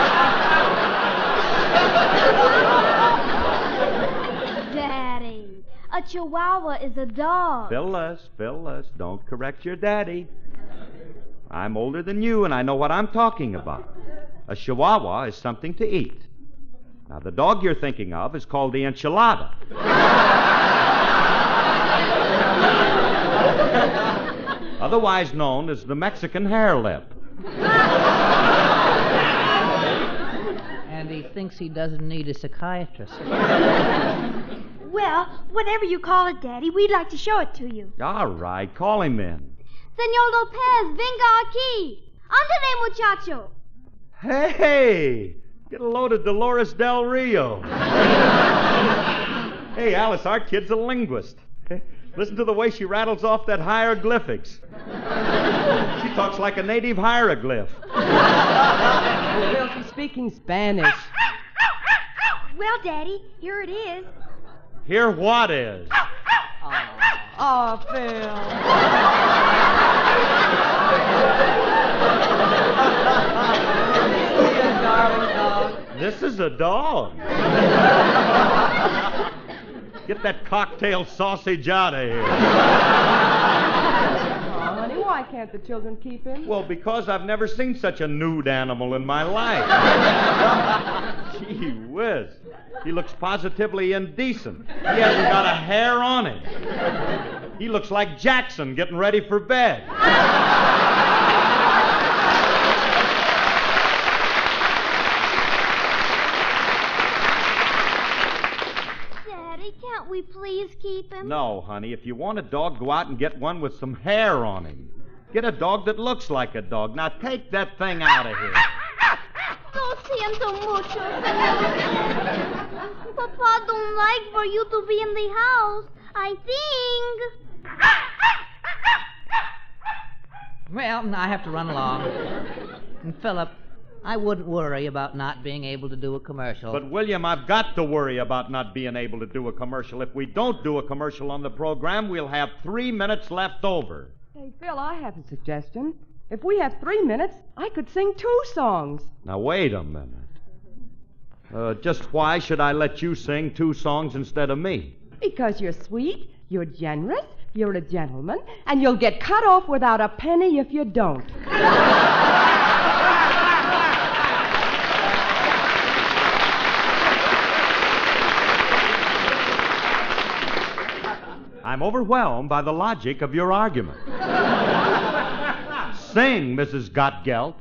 Daddy, a Chihuahua is a dog. Phyllis, Phyllis, don't correct your daddy. I'm older than you, and I know what I'm talking about. A Chihuahua is something to eat. Now, the dog you're thinking of is called the enchilada. Otherwise known as the Mexican hare lip. And he thinks he doesn't need a psychiatrist. Well, whatever you call it, Daddy, we'd like to show it to you. All right, call him in. Senor Lopez, venga aquí. Ándale, muchacho. Hey, get a load of Dolores Del Rio. Hey, Alice, our kid's a linguist. Listen to the way she rattles off that hieroglyphics. She talks like a native hieroglyph. Well, she's speaking Spanish. Well, Daddy, here it is. Here what is? Oh, Phil. This is a dog. Get that cocktail sausage out of here. Oh, honey, why can't the children keep him? Well, because I've never seen such a nude animal in my life. Gee whiz. He looks positively indecent. He hasn't got a hair on him. He looks like Jackson getting ready for bed. Daddy, can't we please keep him? No, honey. If you want a dog, go out and get one with some hair on him. Get a dog that looks like a dog. Now take that thing out of here. Lo siento mucho, señor. Papa don't like for you to be in the house. I think. Well, I have to run along. And Philip, I wouldn't worry about not being able to do a commercial. But, William, I've got to worry about not being able to do a commercial. If we don't do a commercial on the program, we'll have three minutes left over. Hey, Phil, I have a suggestion. If we have three minutes, I could sing two songs. Now, wait a minute. Uh, just why should I let you sing two songs instead of me? Because you're sweet, you're generous, you're a gentleman, and you'll get cut off without a penny if you don't. I'm overwhelmed by the logic of your argument. Sing, Missus Gottgelt.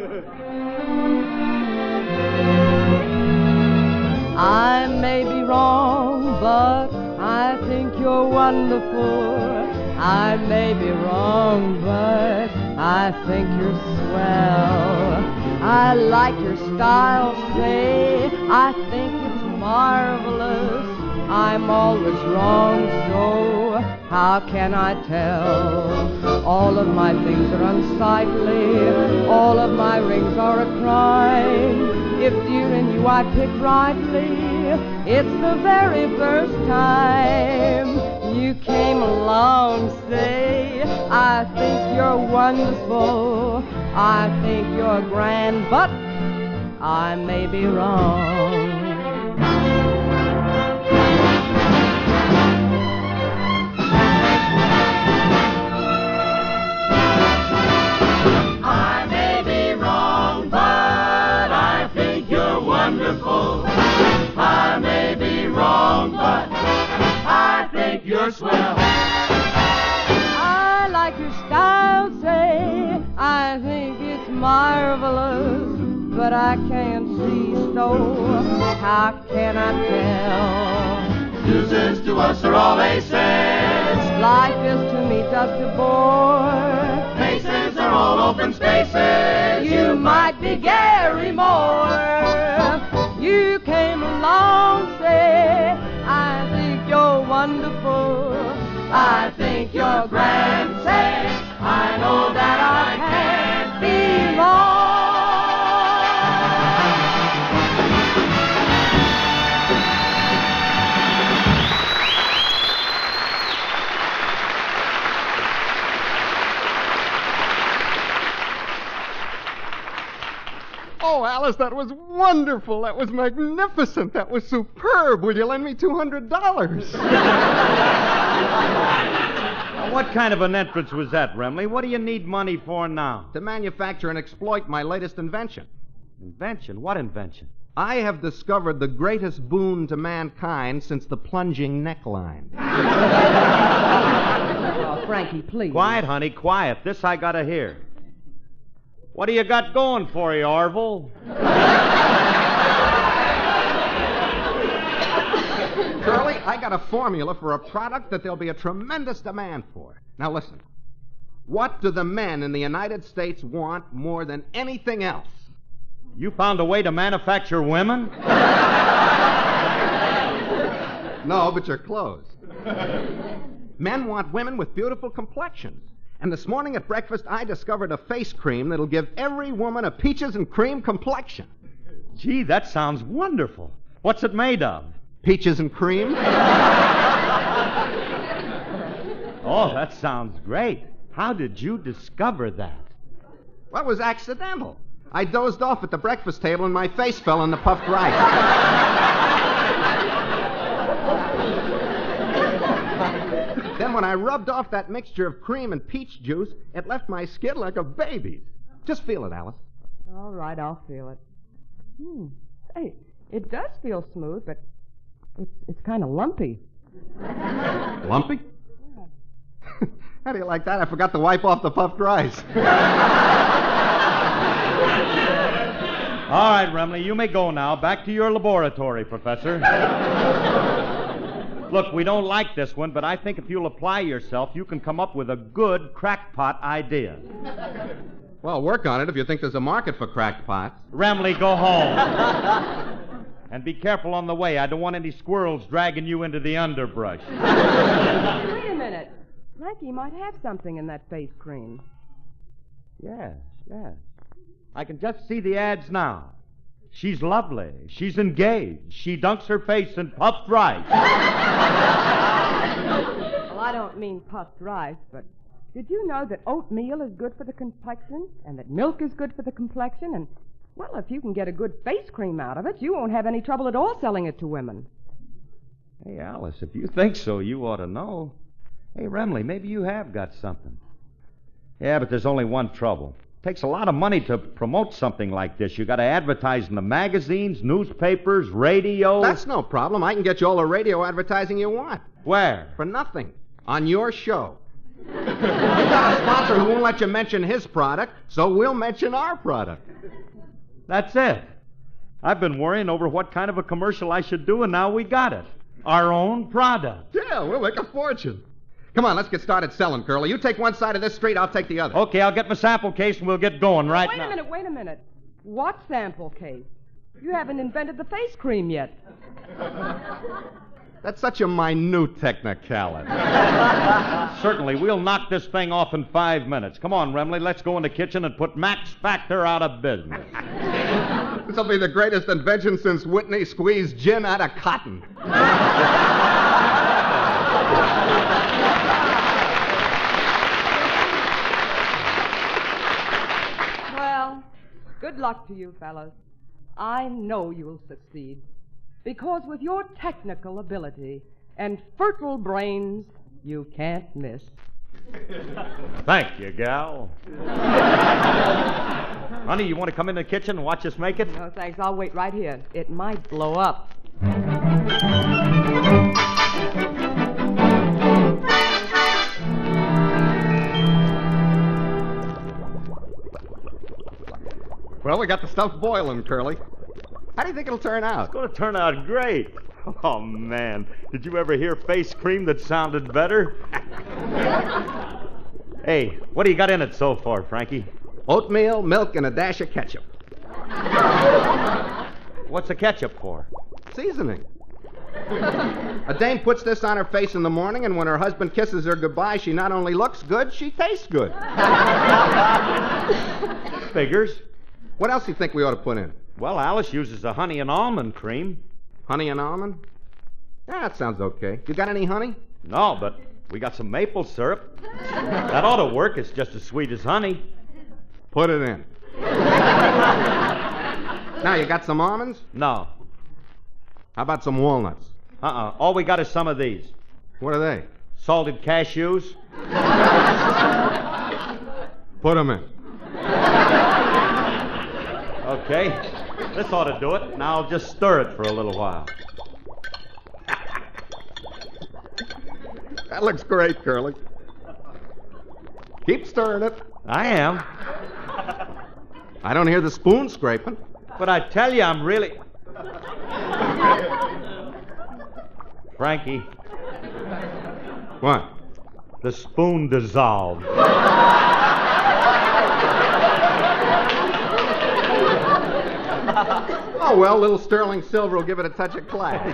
I may be wrong, but I think you're wonderful. I may be wrong, but I think you're swell. I like your style, say, I think it's marvelous. I'm always wrong, so how can I tell? All of my things are unsightly, all of my rings are a crime. If dear in you I pick rightly, it's the very first time you came along, say, I think you're wonderful, I think you're grand, but I may be wrong. I may be wrong, but I think you're swell. I like your style, say, I think it's marvelous, but I can't see, so how can I tell? Deuces to us are all aces. Life is to me just a bore. Faces are all open spaces. You might be Gary Moore. You came along, say, I think you're wonderful. I think you're grand, say, I know that I can't be wrong. Oh, Alice, that was wonderful. That was magnificent. That was superb. Will you lend me two hundred dollars? Now, what kind of an entrance was that, Remley? What do you need money for now? To manufacture and exploit my latest invention. Invention? What invention? I have discovered the greatest boon to mankind since the plunging neckline. Oh, Frankie, please. Quiet, honey, quiet. This I gotta hear. What do you got going for you, Orville? Curly, I got a formula for a product that there'll be a tremendous demand for. Now listen. What do the men in the United States want more than anything else? You found a way to manufacture women? No, but you're close. Men want women with beautiful complexions. And this morning at breakfast, I discovered a face cream that'll give every woman a peaches and cream complexion. Gee, that sounds wonderful. What's it made of? Peaches and cream. Oh, that sounds great. How did you discover that? Well, it was accidental. I dozed off at the breakfast table and my face fell in the puffed rice. Then when I rubbed off that mixture of cream and peach juice, it left my skin like a baby's. Just feel it, Alice. All right, I'll feel it. Hmm. Hey, it does feel smooth, but it's, it's kind of lumpy. Lumpy? How do you like that? I forgot to wipe off the puffed rice. All right, Remley, you may go now. Back to your laboratory, Professor. Look, we don't like this one, but I think if you'll apply yourself, you can come up with a good crackpot idea. Well, work on it if you think there's a market for crackpots. Remley, go home. And be careful on the way. I don't want any squirrels dragging you into the underbrush. Wait a minute. Frankie might have something in that face cream. Yes, yes. I can just see the ads now. She's lovely. She's engaged. She dunks her face in puffed rice. Well, I don't mean puffed rice, but did you know that oatmeal is good for the complexion and that milk is good for the complexion? And, well, if you can get a good face cream out of it, you won't have any trouble at all selling it to women. Hey, Alice, if you think so, you ought to know. Hey, Remley, maybe you have got something. Yeah, but there's only one trouble. It takes a lot of money to promote something like this. You got to advertise in the magazines, newspapers, radio. That's no problem. I can get you all the radio advertising you want. Where? For nothing. On your show. You got a sponsor who won't let you mention his product, so we'll mention our product. That's it. I've been worrying over what kind of a commercial I should do, and now we got it. Our own product. Yeah, we'll make a fortune. Come on, let's get started selling, Curly. You take one side of this street, I'll take the other. Okay, I'll get my sample case and we'll get going right wait now. Wait a minute, wait a minute. What sample case? You haven't invented the face cream yet. That's such a minute technicality. Certainly, we'll knock this thing off in five minutes. Come on, Remley, let's go in the kitchen and put Max Factor out of business. This'll be the greatest invention since Whitney squeezed gin out of cotton. Well, good luck to you, fellas. I know you'll succeed. Because with your technical ability and fertile brains, you can't miss. Thank you, gal. Honey, you want to come in the kitchen and watch us make it? No, thanks. I'll wait right here. It might blow up. Well, we got the stuff boiling, Curly. How do you think it'll turn out? It's going to turn out great. Oh, man. Did you ever hear face cream that sounded better? Hey, what do you got in it so far, Frankie? Oatmeal, milk, and a dash of ketchup. What's the ketchup for? Seasoning. A dame puts this on her face in the morning, and when her husband kisses her goodbye, she not only looks good, she tastes good. Figures. What else do you think we ought to put in? Well, Alice uses a honey and almond cream. Honey and almond? Yeah, that sounds okay. You got any honey? No, but we got some maple syrup. That ought to work. It's just as sweet as honey. Put it in. Now, you got some almonds? No. How about some walnuts? Uh-uh. All we got is some of these. What are they? Salted cashews. Put them in. Okay. This ought to do it. Now I'll just stir it for a little while. That looks great, Curly. Keep stirring it. I am. I don't hear the spoon scraping. But I tell you, I'm really... Frankie. What? The spoon dissolved. Oh, well, little sterling silver will give it a touch of class.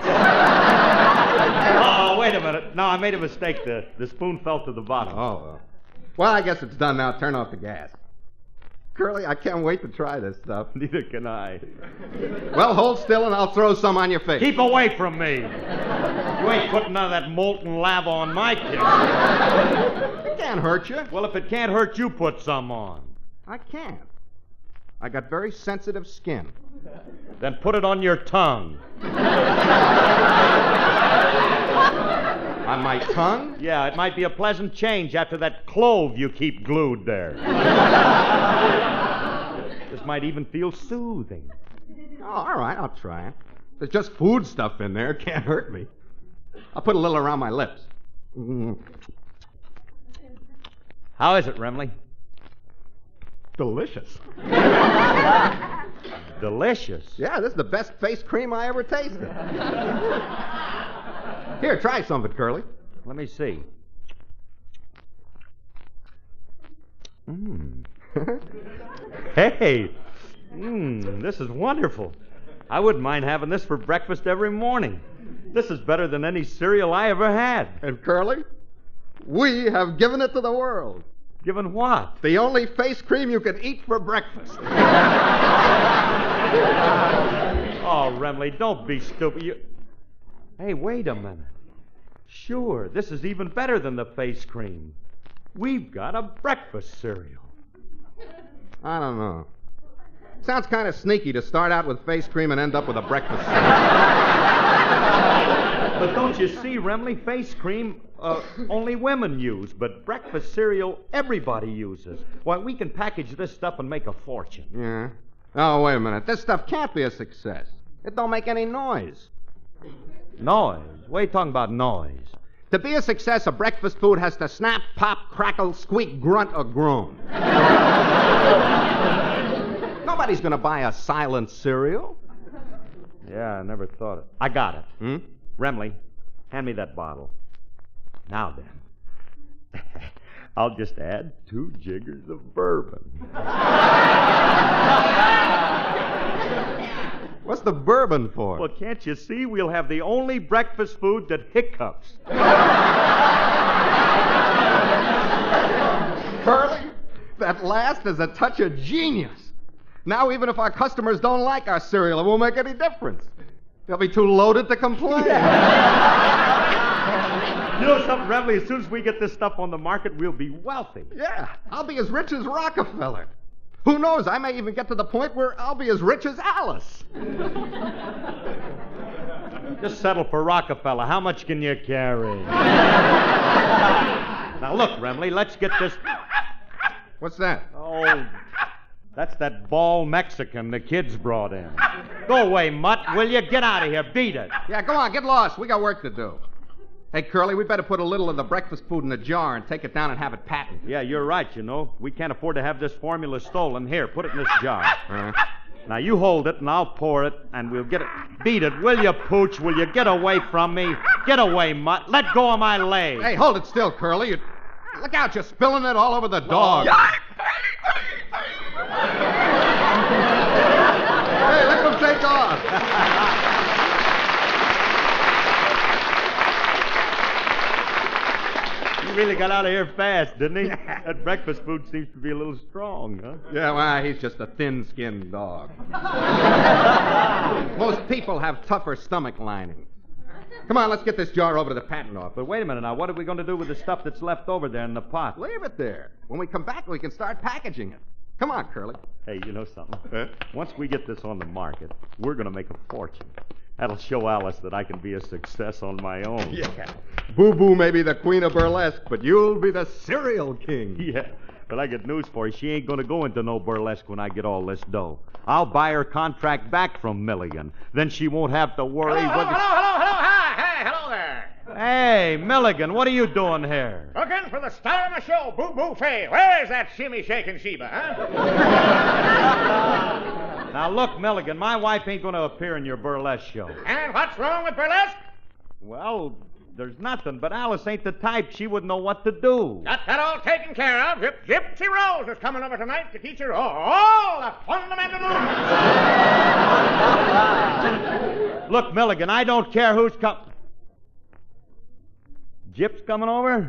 Oh, wait a minute. No, I made a mistake. The, the spoon fell to the bottom. Oh, well. Well, I guess it's done now. Turn off the gas. Curly, I can't wait to try this stuff. Neither can I. Well, hold still and I'll throw some on your face. Keep away from me. You ain't putting none of that molten lava on my kid. It can't hurt you. Well, if it can't hurt you, put some on. I can't. I got very sensitive skin. Then put it on your tongue. On my tongue? Yeah, it might be a pleasant change after that clove you keep glued there. This might even feel soothing. Oh, all right, I'll try it. There's just food stuff in there. It can't hurt me. I'll put a little around my lips. Mm. How is it, Remley? Delicious. Delicious? Yeah, this is the best face cream I ever tasted. Here, try some of it, Curly. Let me see. Mmm. Hey. Mmm, this is wonderful. I wouldn't mind having this for breakfast every morning. This is better than any cereal I ever had. And Curly, we have given it to the world. Given what? The only face cream you can eat for breakfast. Oh, Remley, don't be stupid. You... Hey, wait a minute. Sure, this is even better than the face cream. We've got a breakfast cereal. I don't know. Sounds kind of sneaky to start out with face cream and end up with a breakfast cereal. But don't you see, Remley, face cream uh, only women use, but breakfast cereal everybody uses. Why, we can package this stuff and make a fortune. Yeah? Oh, wait a minute. This stuff can't be a success. It don't make any noise. Noise? What are you talking about, noise? To be a success, a breakfast food has to snap, pop, crackle, squeak, grunt, or groan. Nobody's going to buy a silent cereal. Yeah, I never thought it. I got it. Hmm? Remley, hand me that bottle. Now then, I'll just add two jiggers of bourbon. What's the bourbon for? Well, can't you see? We'll have the only breakfast food that hiccups. Curly, that last is a touch of genius. Now, even if our customers don't like our cereal, it won't make any difference. They'll be too loaded to complain. You know something, Remley? As soon as we get this stuff on the market, we'll be wealthy. Yeah, I'll be as rich as Rockefeller. Who knows? I may even get to the point where I'll be as rich as Alice. Just settle for Rockefeller. How much can you carry? Now, look, Remley, let's get this... What's that? Oh, that's that bald Mexican the kids brought in. Go away, mutt, will you? Get out of here. Beat it. Yeah, go on. Get lost. We got work to do. Hey, Curly, we better put a little of the breakfast food in a jar and take it down and have it patented. Yeah, you're right, you know. We can't afford to have this formula stolen. Here, put it in this jar. Uh-huh. Now, you hold it, and I'll pour it, and we'll get it. Beat it, will you, Pooch? Will you get away from me? Get away, mutt. Let go of my leg. Hey, hold it still, Curly. You... Look out, you're spilling it all over the dog. Oh. Hey, let them take off. He really got out of here fast, didn't he? That breakfast food seems to be a little strong, huh? Yeah, well, he's just a thin-skinned dog. Most people have tougher stomach linings. Come on, let's get this jar over to the patent office. But wait a minute now. What are we going to do with the stuff that's left over there in the pot? Leave it there. When we come back, we can start packaging it. Come on, Curly. Hey, you know something? Huh? Once we get this on the market, we're going to make a fortune. That'll show Alice that I can be a success on my own. Yeah. Boo-Boo may be the queen of burlesque, but you'll be the cereal king. Yeah, but I got news for you. She ain't going to go into no burlesque when I get all this dough. I'll buy her contract back from Milligan. Then she won't have to worry Hello, hello, whether... hello, hello, hello, hi, hey, hello there. Hey, Milligan, what are you doing here? Looking for the star of my show, Boo Boo Fay. Where's that shimmy shaking Sheba, huh? Now, look, Milligan, my wife ain't going to appear in your burlesque show. And what's wrong with burlesque? Well, there's nothing, but Alice ain't the type. She wouldn't know what to do. Got that all taken care of. Gyp- Gypsy Rose is coming over tonight to teach her all, all the fundamental movements. Look, Milligan, I don't care who's come... Gyp's coming over?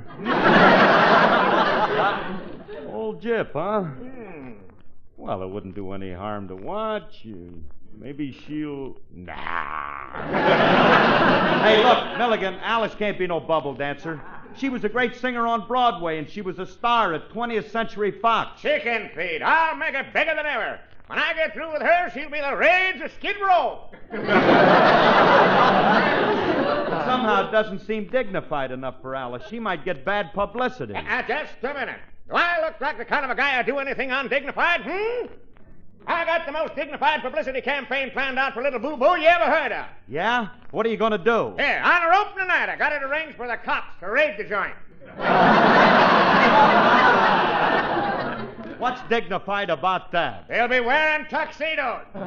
Old Gyp, huh? Hmm. Well, it wouldn't do any harm to watch. You. Maybe she'll... Nah. Hey, look, Milligan, Alice can't be no bubble dancer. She was a great singer on Broadway, and she was a star at twentieth Century Fox. Chicken feed. I'll make it bigger than ever. When I get through with her, she'll be the rage of Skid Row. Somehow it doesn't seem dignified enough for Alice. She might get bad publicity. Uh, just a minute. Do I look like the kind of a guy who'd do anything undignified, hmm? I got the most dignified publicity campaign planned out for little boo-boo you ever heard of. Yeah? What are you going to do? Here, on her opening night, I got it arranged for the cops to raid the joint. What's dignified about that? They'll be wearing tuxedos. Oh,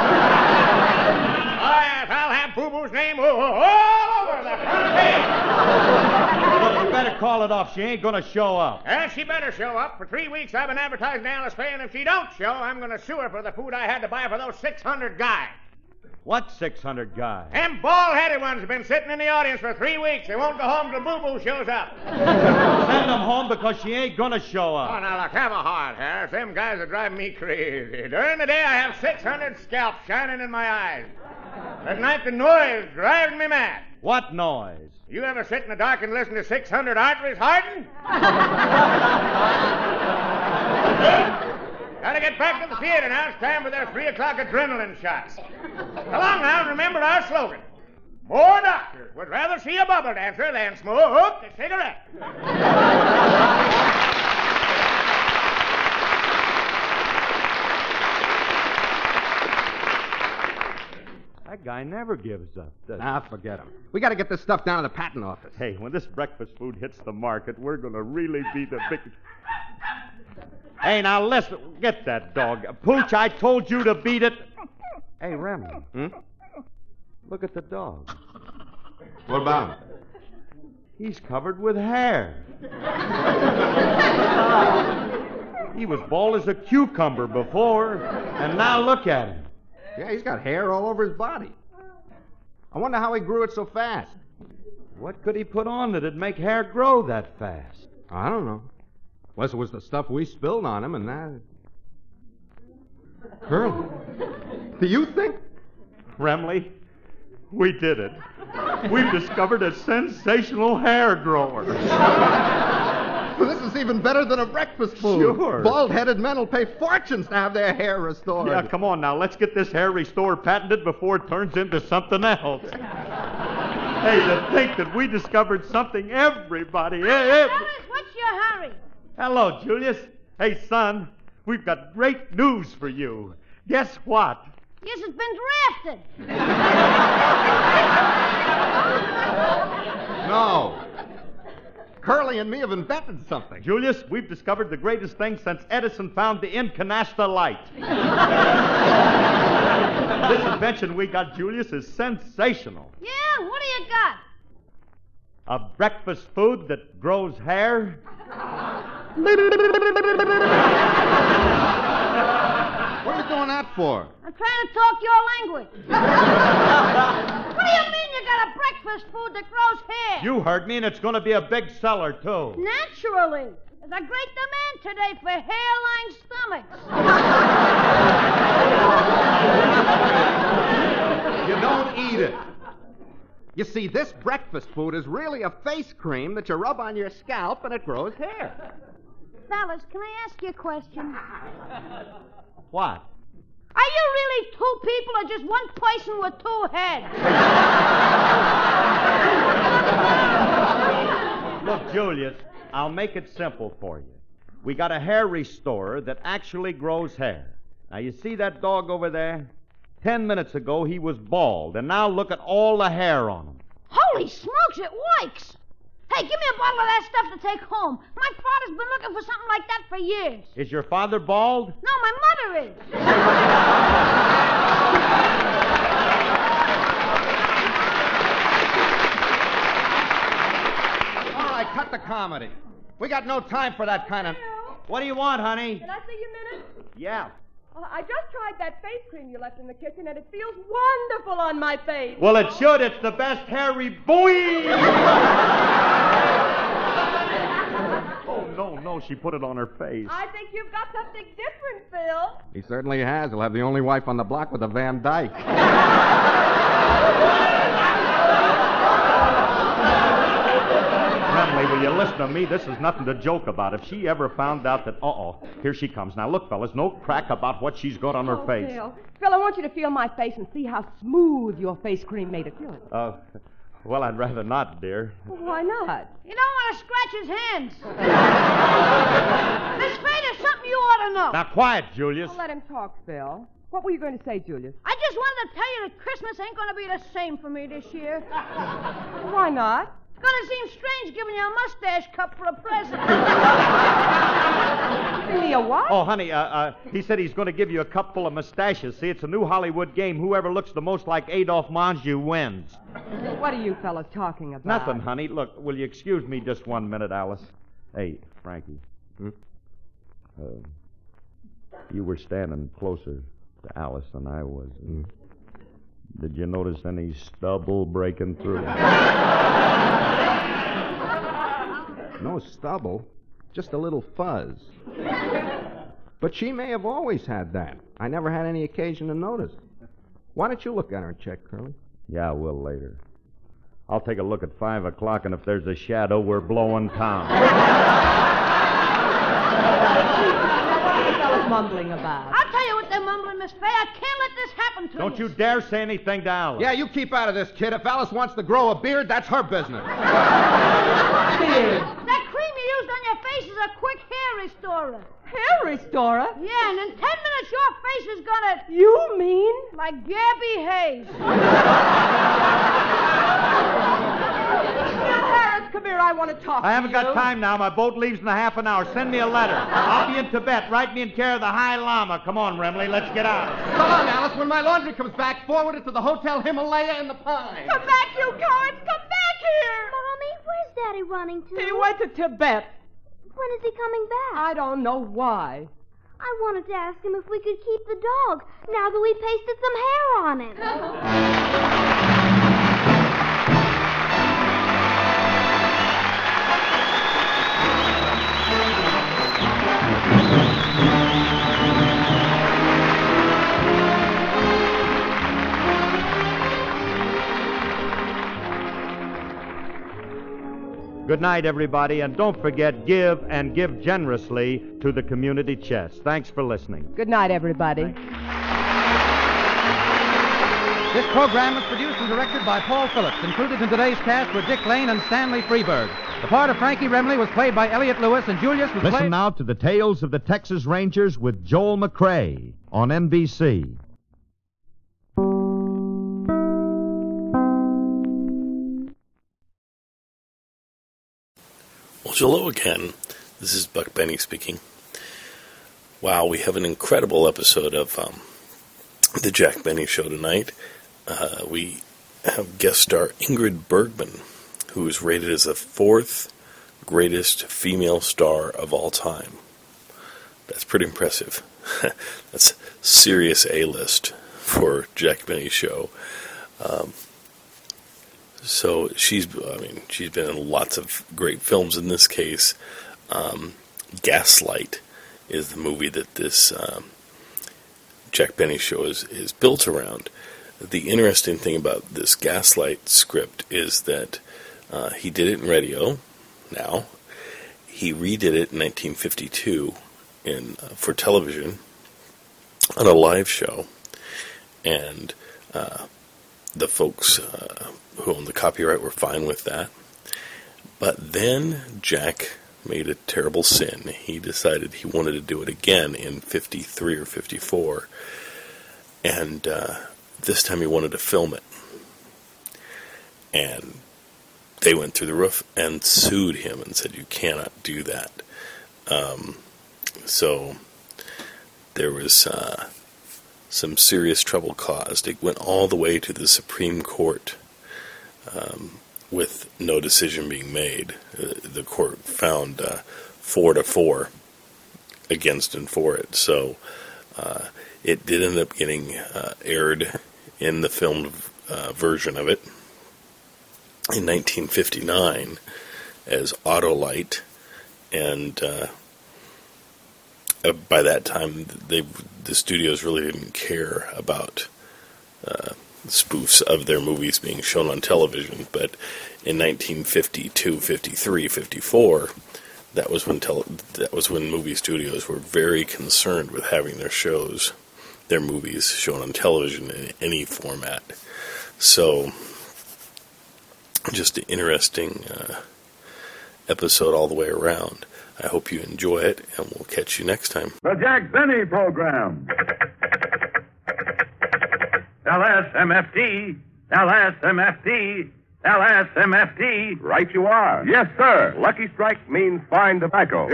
yes, I'll have Boo-Boo's name all over the front page. Look, you better call it off. She ain't going to show up. Yes, she better show up. For three weeks, I've been advertising Alice Faye, and if she don't show, I'm going to sue her for the food I had to buy for those six hundred guys. What six hundred guys? Them bald-headed ones have been sitting in the audience for three weeks. They won't go home till Boo-Boo shows up. Send them home because she ain't going to show up. Oh, now, look, have a heart, Harris. Them guys are driving me crazy. During the day, I have six hundred scalps shining in my eyes. At night, the noise driving me mad. What noise? You ever sit in the dark and listen to six hundred arteries harden? Gotta get back to the theater now. It's time for their three o'clock adrenaline shots. Along now, and remember our slogan. More doctors would rather see a bubble dancer than smoke a cigarette. That guy never gives up, does he? Nah, forget him. We got to get this stuff down to the patent office. Hey, when this breakfast food hits the market, we're going to really be the big... Hey, now listen. Get that dog. Pooch, I told you to beat it. Hey, Remy. Hmm? Look at the dog. What about him? He's covered with hair. He was bald as a cucumber before, and now look at him. Yeah, he's got hair all over his body. I wonder how he grew it so fast. What could he put on that'd make hair grow that fast? I don't know. Unless it was the stuff we spilled on him and that... Curly, do you think? Remley, we did it. We've discovered a sensational hair grower. Well, this is even better than a breakfast food. Sure. Bald-headed men will pay fortunes to have their hair restored. Yeah, come on now. Let's get this hair restored patented before it turns into something else. Hey, to think that we discovered something everybody... Alice, what's your hurry? Hello, Julius. Hey, son, we've got great news for you. Guess what? Yes, it's been drafted. No. Curly and me have invented something. Julius, we've discovered the greatest thing since Edison found the incandescent light. This invention we got, Julius, is sensational. Yeah, what do you got? A breakfast food that grows hair. What are you doing that for? I'm trying to talk your language. What do you mean you got a breakfast food that grows hair? You heard me, and it's going to be a big seller, too. Naturally. There's a great demand today for hairline stomachs. You don't eat it. You see, this breakfast food is really a face cream that you rub on your scalp and it grows hair. fellas, can I ask you a question? What? Are you really two people or just one person with two heads? Look, Julius, I'll make it simple for you. We got a hair restorer that actually grows hair. Now, you see that dog over there? Ten minutes ago, he was bald, and now look at all the hair on him. Holy smokes, it works! Hey, give me a bottle of that stuff to take home. My father's been looking for something like that for years. Is your father bald? No, my mother is. All right, cut the comedy. We got no time for that kind of... What do you want, honey? Can I see you a minute? Yeah. Uh, I just tried that face cream you left in the kitchen, and it feels wonderful on my face. Well, it should. It's the best hairy boy. Oh, no, no. She put it on her face. I think you've got something different, Phil. He certainly has. He'll have the only wife on the block with a Van Dyke. Remley, will you listen to me? This is nothing to joke about. If she ever found out that... Uh-oh, here she comes. Now, look, fellas, no crack about what she's got on her oh, face. Phil. Phil, I want you to feel my face and see how smooth your face cream made it feel. Uh, well, I'd rather not, dear. Well, why not? You don't want to scratch his hands. Miss Fay, there's something you ought to know. Now, quiet, Julius. Well, let him talk, Phil. What were you going to say, Julius? I just wanted to tell you that Christmas ain't going to be the same for me this year. Why not? It's going to seem strange giving you a mustache cup for a present. Give me a what? Oh, honey, uh, uh, he said he's going to give you a cup full of mustaches. See, it's a new Hollywood game. Whoever looks the most like Adolphe Manjou wins. What are you fellas talking about? Nothing, honey. Look, will you excuse me just one minute, Alice? Hey, Frankie. Hmm? Uh, you were standing closer to Alice than I was. Hmm? Did you notice any stubble breaking through? No stubble, just a little fuzz. But she may have always had that. I never had any occasion to notice. Why don't you look at her and check, Curly? Yeah, I will later. I'll take a look at five o'clock, and if there's a shadow, we're blowing town. What are you fellas mumbling about? I'll tell you what they're mumbling, Miss Fay. I can't let this happen to Don't you. you dare say anything to Alice. Yeah, you keep out of this, kid. If Alice wants to grow a beard, that's her business. Beard. That cream you used on your face is a quick hair restorer. Hair restorer? Yeah, and in ten minutes your face is gonna... You mean? Like Gabby Hayes. Phil Harris, come here. I want to talk I haven't to you. got time now. My boat leaves in a half an hour. Send me a letter. I'll be in Tibet. Write me in care of the High Lama. Come on, Remley. Let's get out. Come on, Alice. When my laundry comes back, forward it to the Hotel Himalaya in the Pines. Come back, you cowards. Come back here. Mommy, where's Daddy running to? He went to Tibet. When is he coming back? I don't know why. I wanted to ask him if we could keep the dog, now that we pasted some hair on him. Good night, everybody, and don't forget, give and give generously to the community chest. Thanks for listening. Good night, everybody. This program was produced and directed by Paul Phillips. Included in today's cast were Dick Lane and Stanley Freeberg. The part of Frankie Remley was played by Elliot Lewis, and Julius was Listen played... now to the Tales of the Texas Rangers with Joel McCrea on N B C. Well, hello again. This is Buck Benny speaking. Wow, we have an incredible episode of um, the Jack Benny Show tonight. Uh, we have guest star Ingrid Bergman, who is rated as the fourth greatest female star of all time. That's pretty impressive. That's serious A-list for Jack Benny Show. Um, So she's, I mean, she's been in lots of great films. In this case, um, Gaslight is the movie that this um, Jack Benny Show is, is built around. The interesting thing about this Gaslight script is that uh, he did it in radio. Now he redid it in nineteen fifty-two in uh, for television on a live show, and uh, the folks uh, who owned the copyright were fine with that. But then Jack made a terrible sin. He decided he wanted to do it again in fifty-three or fifty-four, and uh, this time he wanted to film it. And they went through the roof and sued him and said, you cannot do that. Um, so there was uh, some serious trouble caused. It went all the way to the Supreme Court um, with no decision being made. Uh, the court found uh, four to four against and for it. So uh, it did end up getting uh, aired in the filmed uh, version of it in nineteen fifty-nine as Autolite, and uh, uh, by that time they the studios really didn't care about uh, spoofs of their movies being shown on television. But in nineteen fifty-two, fifty-three, fifty-four, that was when tele- that was when movie studios were very concerned with having their shows, their movies shown on television in any format. So just an interesting uh, episode all the way around. I hope you enjoy it, and we'll catch you next time. The Jack Benny Program. L S M F T, L S M F T, L S M F T. Right you are. Yes, sir. Lucky Strike means fine tobacco.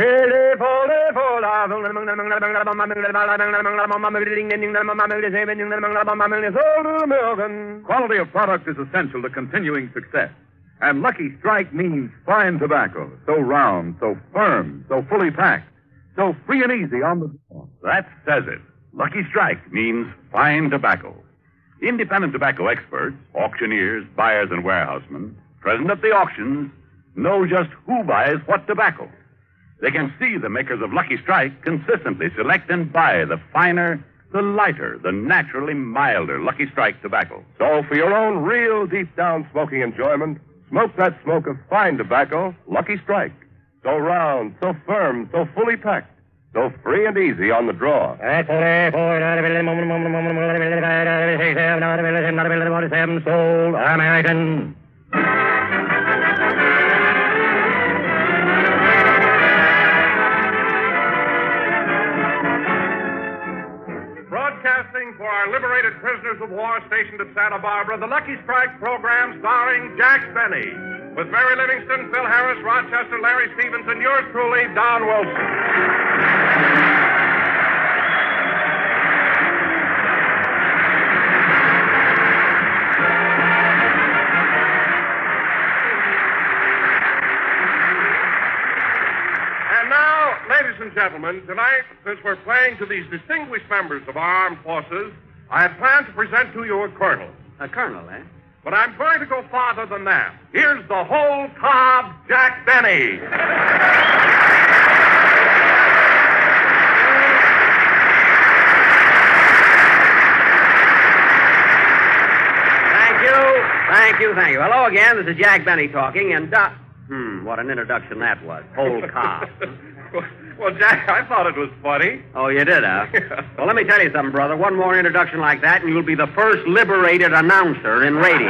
Quality of product is essential to continuing success. And Lucky Strike means fine tobacco. So round, so firm, so fully packed, so free and easy on the go. That says it. Lucky Strike means fine tobacco. Independent tobacco experts, auctioneers, buyers, and warehousemen present at the auctions know just who buys what tobacco. They can see the makers of Lucky Strike consistently select and buy the finer, the lighter, the naturally milder Lucky Strike tobacco. So for your own real deep-down smoking enjoyment, smoke that smoke of fine tobacco, Lucky Strike. So round, so firm, so fully packed, so free and easy on the draw. Sold American. Broadcasting for our liberated prisoners of war stationed at Santa Barbara, the Lucky Strike program starring Jack Benny, with Mary Livingston, Phil Harris, Rochester, Larry Stevens, and yours truly, Don Wilson. Ladies and gentlemen, tonight, since we're playing to these distinguished members of our armed forces, I had planned to present to you a colonel. A colonel, eh? But I'm going to go farther than that. Here's the whole cob, Jack Benny. Thank you, thank you, thank you. Hello again, this is Jack Benny talking, and, uh, hmm, what an introduction that was. Whole cob. Well, Jack, I thought it was funny. Oh, you did, huh? Well, let me tell you something, brother. One more introduction like that, and you'll be the first liberated announcer in radio.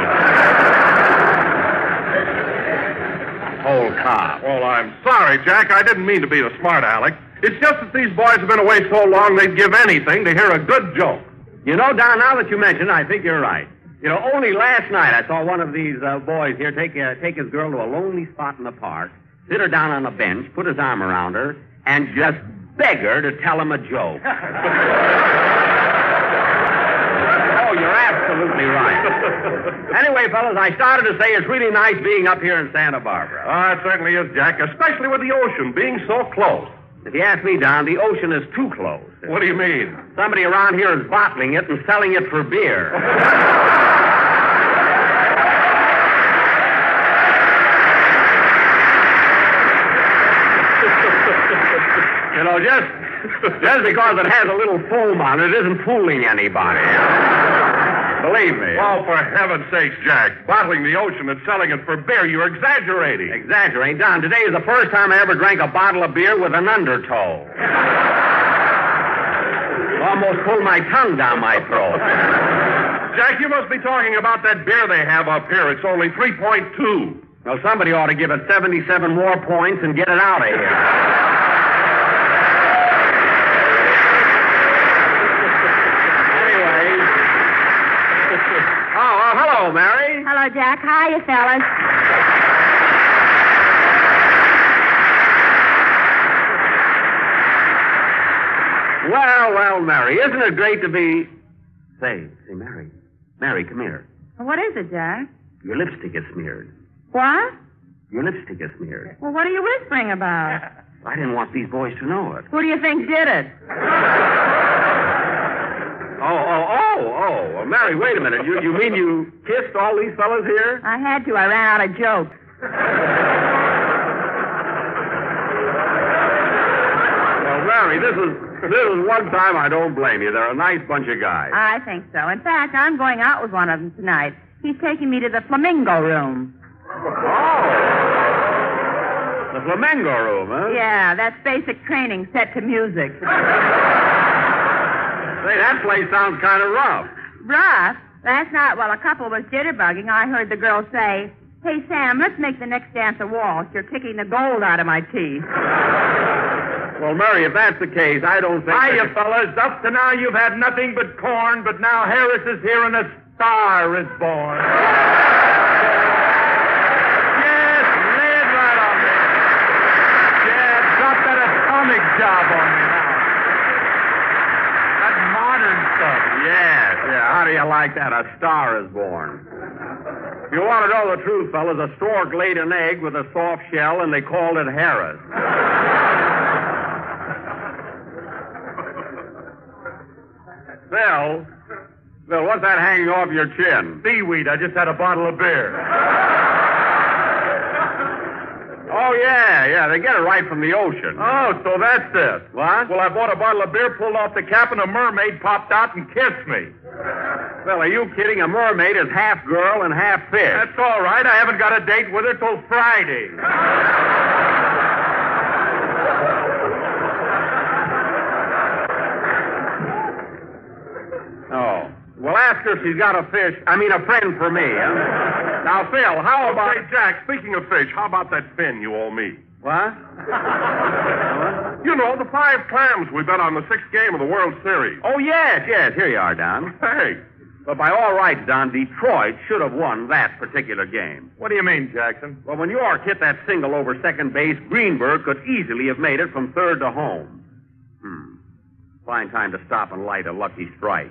Whole cob. Well, I'm sorry, Jack. I didn't mean to be a smart aleck. It's just that these boys have been away so long, they'd give anything to hear a good joke. You know, Don, now that you mention it, I think you're right. You know, only last night I saw one of these uh, boys here take, uh, take his girl to a lonely spot in the park, sit her down on a bench, put his arm around her, and just beg her to tell him a joke. Oh, you're absolutely right. Anyway, fellas, I started to say it's really nice being up here in Santa Barbara. Ah, it certainly is, Jack, especially with the ocean being so close. If you ask me, Don, the ocean is too close. What do you mean? Somebody around here is bottling it and selling it for beer. You know, just, just because it has a little foam on it isn't fooling anybody. believe me. Oh, for heaven's sake, Jack. Bottling the ocean and selling it for beer, you're exaggerating. Exaggerating? Don, today is the first time I ever drank a bottle of beer with an undertow. Almost pulled my tongue down my throat. Jack, you must be talking about that beer they have up here. It's only three point two. Well, somebody ought to give it seventy-seven more points and get it out of here. Anyway. Oh, oh, hello, Mary. Hello, Jack. Hiya, fellas. Well, well, Mary, isn't it great to be... Say, say, Mary. Mary, come here. What is it, Jack? Your lipstick is smeared. What? Your lipstick is smeared. Well, what are you whispering about? I didn't want these boys to know it. Who do you think did it? Oh, oh, oh, oh. Well, Mary, wait a minute. You, you mean you kissed all these fellas here? I had to. I ran out of jokes. Well, Mary, this is this is one time I don't blame you. They're a nice bunch of guys. I think so. In fact, I'm going out with one of them tonight. He's taking me to the Flamingo Room. Oh. The Flamingo Room, huh? Yeah, that's basic training set to music. Say, that place sounds kind of rough. Rough? Last night, while a couple was jitterbugging, I heard the girl say, "Hey, Sam, let's make the next dance a waltz. You're kicking the gold out of my teeth." Well, Mary, if that's the case, I don't think... Hiya, that... fellas. Up to now, you've had nothing but corn, but now Harris is here and a star is born. Yes, lay it right on me. Yeah, drop that atomic job on me now. That modern stuff. Yes, yeah. How do you like that? A star is born. If you want to know the truth, fellas, a stork laid an egg with a soft shell, and they called it Harris. Phil, Phil, what's that hanging off your chin? Seaweed. I just had a bottle of beer. Oh, yeah, yeah. They get it right from the ocean. Oh, so that's it. What? Well, I bought a bottle of beer, pulled off the cap, and a mermaid popped out and kissed me. Phil, are you kidding? A mermaid is half girl and half fish. That's all right. I haven't got a date with her till Friday. Oh. Well, ask her if she's got a fish. I mean, a friend for me, huh? Now, Phil, how about... Say, Jack, speaking of fish, how about that fin you owe me? What? You know, the five clams we bet on the sixth game of the World Series. Oh, yes, yes. Here you are, Don. Hey. But by all rights, Don, Detroit should have won that particular game. What do you mean, Jackson? Well, when York hit that single over second base, Greenberg could easily have made it from third to home. Hmm. Fine time to stop and light a lucky strike.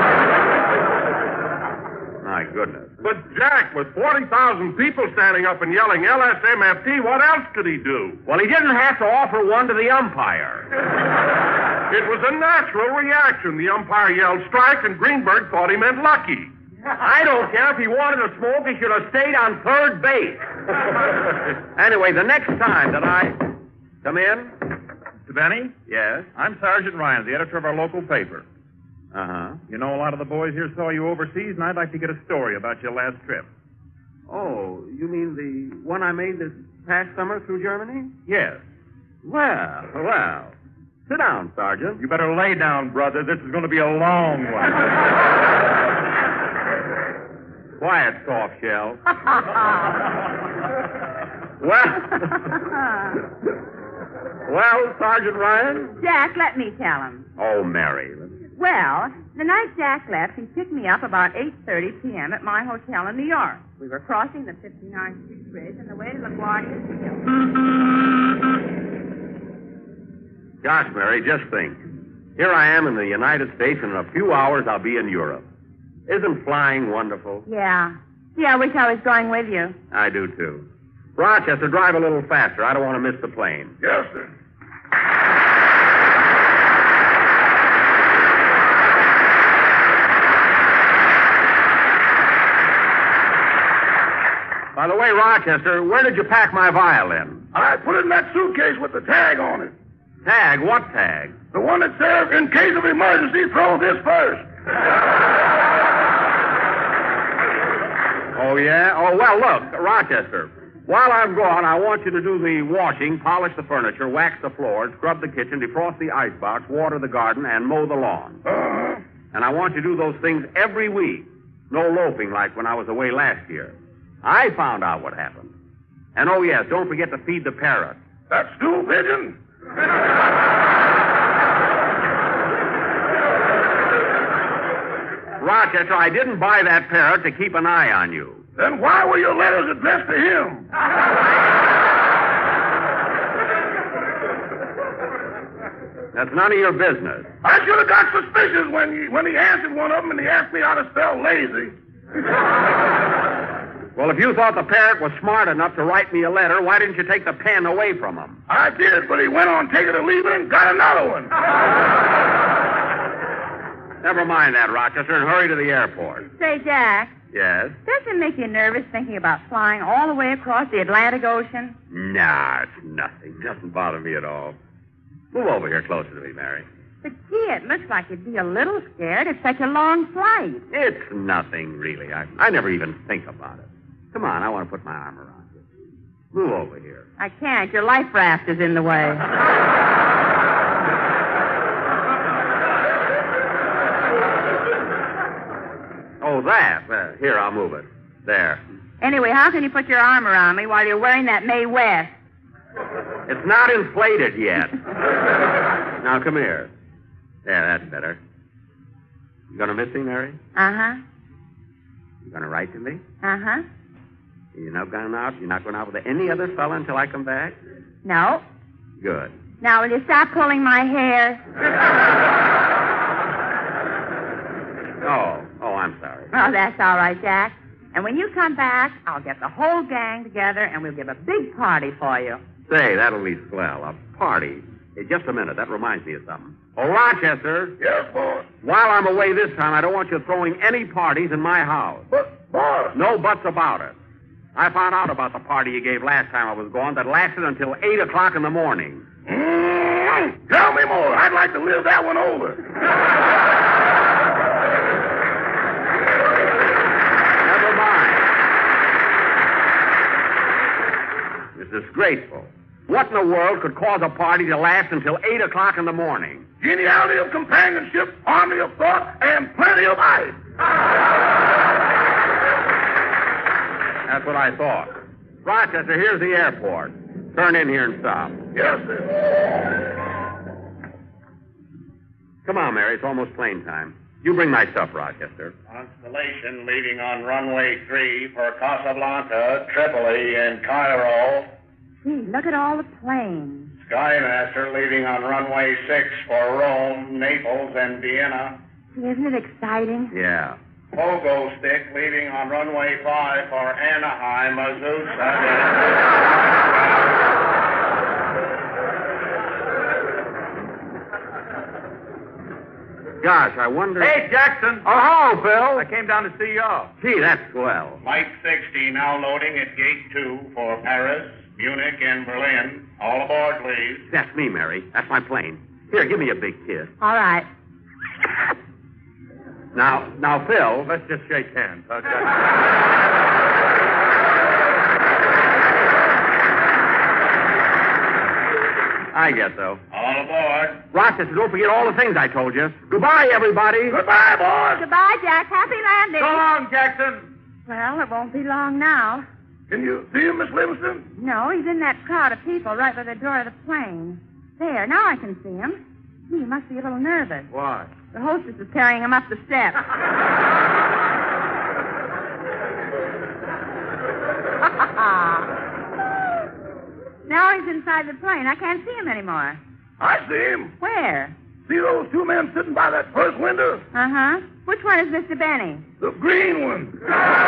My goodness. But, Jack, with forty thousand people standing up and yelling L S M F T, what else could he do? Well, he didn't have to offer one to the umpire. It was a natural reaction. The umpire yelled strike, and Greenberg thought he meant lucky. I don't care if he wanted to smoke, he should have stayed on third base. Anyway, the next time that I... Come in. Mister Benny? Yes? I'm Sergeant Ryan, the editor of our local paper. Uh-huh. You know, a lot of the boys here saw you overseas, and I'd like to get a story about your last trip. Oh, you mean the one I made this past summer through Germany? Yes. Well, well. Sit down, Sergeant. You better lay down, brother. This is going to be a long one. Quiet, soft shell. Well... Well, Sergeant Ryan? Jack, let me tell him. Oh, Mary. Well, the night Jack left, he picked me up about eight thirty p.m. at my hotel in New York. We were crossing the fifty-ninth Street Bridge on the way to LaGuardia Field. Gosh, Mary, just think. Here I am in the United States, and in a few hours I'll be in Europe. Isn't flying wonderful? Yeah. Gee, I wish I was going with you. I do, too. Rochester, drive a little faster. I don't want to miss the plane. Yes, sir. By the way, Rochester, where did you pack my violin? I put it in that suitcase with the tag on it. Tag? What tag? The one that says, in case of emergency, throw this first. Oh, yeah? Oh, well, look, Rochester. While I'm gone, I want you to do the washing, polish the furniture, wax the floors, scrub the kitchen, defrost the icebox, water the garden, and mow the lawn. Uh-huh. And I want you to do those things every week. No loafing like when I was away last year. I found out what happened. And, oh, yes, don't forget to feed the parrot. That stool pigeon? Rochester, I didn't buy that parrot to keep an eye on you. Then why were your letters addressed to him? That's none of your business. I should have got suspicious when he, when he answered one of them and he asked me how to spell lazy. Well, if you thought the parrot was smart enough to write me a letter, why didn't you take the pen away from him? I did, but he went on take it or leave it and got another one. Never mind that, Rochester, and hurry to the airport. Say, Jack, Yes? does it make you nervous thinking about flying all the way across the Atlantic Ocean? Nah, it's nothing. Doesn't bother me at all. Move over here closer to me, Mary. But, gee, it looks like you'd be a little scared. It's such a long flight. It's nothing, really. I, I never even think about it. Come on, I want to put my arm around you. Move over here. I can't. Your life raft is in the way. Oh, that. Uh, here, I'll move it. There. Anyway, how can you put your arm around me while you're wearing that Mae West? It's not inflated yet. Now, come here. There, that's better. You gonna miss me, Mary? Uh-huh. You gonna write to me? Uh-huh. You're not going out? You're not going out with any other fella until I come back? No. Good. Now, will you stop pulling my hair? Oh, oh, I'm sorry. Oh, that's all right, Jack. And when you come back, I'll get the whole gang together and we'll give a big party for you. Say, that'll be swell. A party. Hey, just a minute. That reminds me of something. Oh, Rochester. Yes, boss. While I'm away this time, I don't want you throwing any parties in my house. But, boss. No buts about it. I found out about the party you gave last time I was gone that lasted until eight o'clock in the morning. Mm, tell me more. I'd like to live that one over. Never mind. It's disgraceful. What in the world could cause a party to last until eight o'clock in the morning? Geniality of companionship, harmony of thought, and plenty of ice. That's what I thought. Rochester, here's the airport. Turn in here and stop. Yes, sir. Come on, Mary. It's almost plane time. You bring my stuff, Rochester. Constellation leaving on runway three for Casablanca, Tripoli, and Cairo. Gee, look at all the planes. Skymaster leaving on runway six for Rome, Naples, and Vienna. Isn't it exciting? Yeah. Pogo Stick leaving on runway five for Anaheim, Azusa. Gosh, I wonder... Hey, Jackson. Oh, hello, Phil. I came down to see you off. Gee, that's swell. Mike sixty now loading at gate two for Paris, Munich, and Berlin. All aboard, please. That's me, Mary. That's my plane. Here, give me a big kiss. All right. Now, now, Phil... Let's just shake hands. Okay. I guess so. All aboard. Rochester, don't forget all the things I told you. Goodbye, everybody. Goodbye, boys. Goodbye, Jack. Happy landing. So long, Jackson. Well, it won't be long now. Can you see him, Miss Livingston? No, he's in that crowd of people right by the door of the plane. There, now I can see him. He must be a little nervous. Why? The hostess is carrying him up the steps. Now he's inside the plane. I can't see him anymore. I see him. Where? See those two men sitting by that first window? Uh-huh. Which one is Mister Benny? The green one.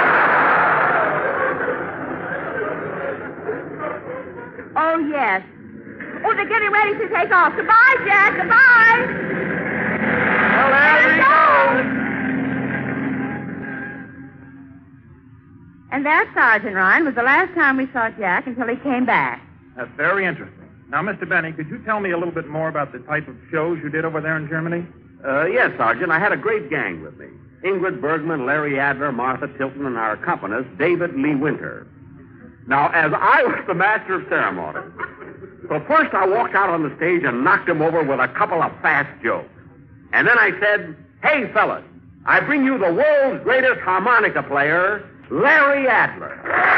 Oh, yes. Oh, they're getting ready to take off. Goodbye, Jack. Goodbye. Well, there he goes. And that, Sergeant Ryan, was the last time we saw Jack until he came back. That's very interesting. Now, Mister Benny, could you tell me a little bit more about the type of shows you did over there in Germany? Uh, yes, Sergeant. I had a great gang with me. Ingrid Bergman, Larry Adler, Martha Tilton, and our accompanist, David Lee Winter. Now, as I was the master of ceremony, so first I walked out on the stage and knocked him over with a couple of fast jokes. And then I said, hey, fellas, I bring you the world's greatest harmonica player, Larry Adler.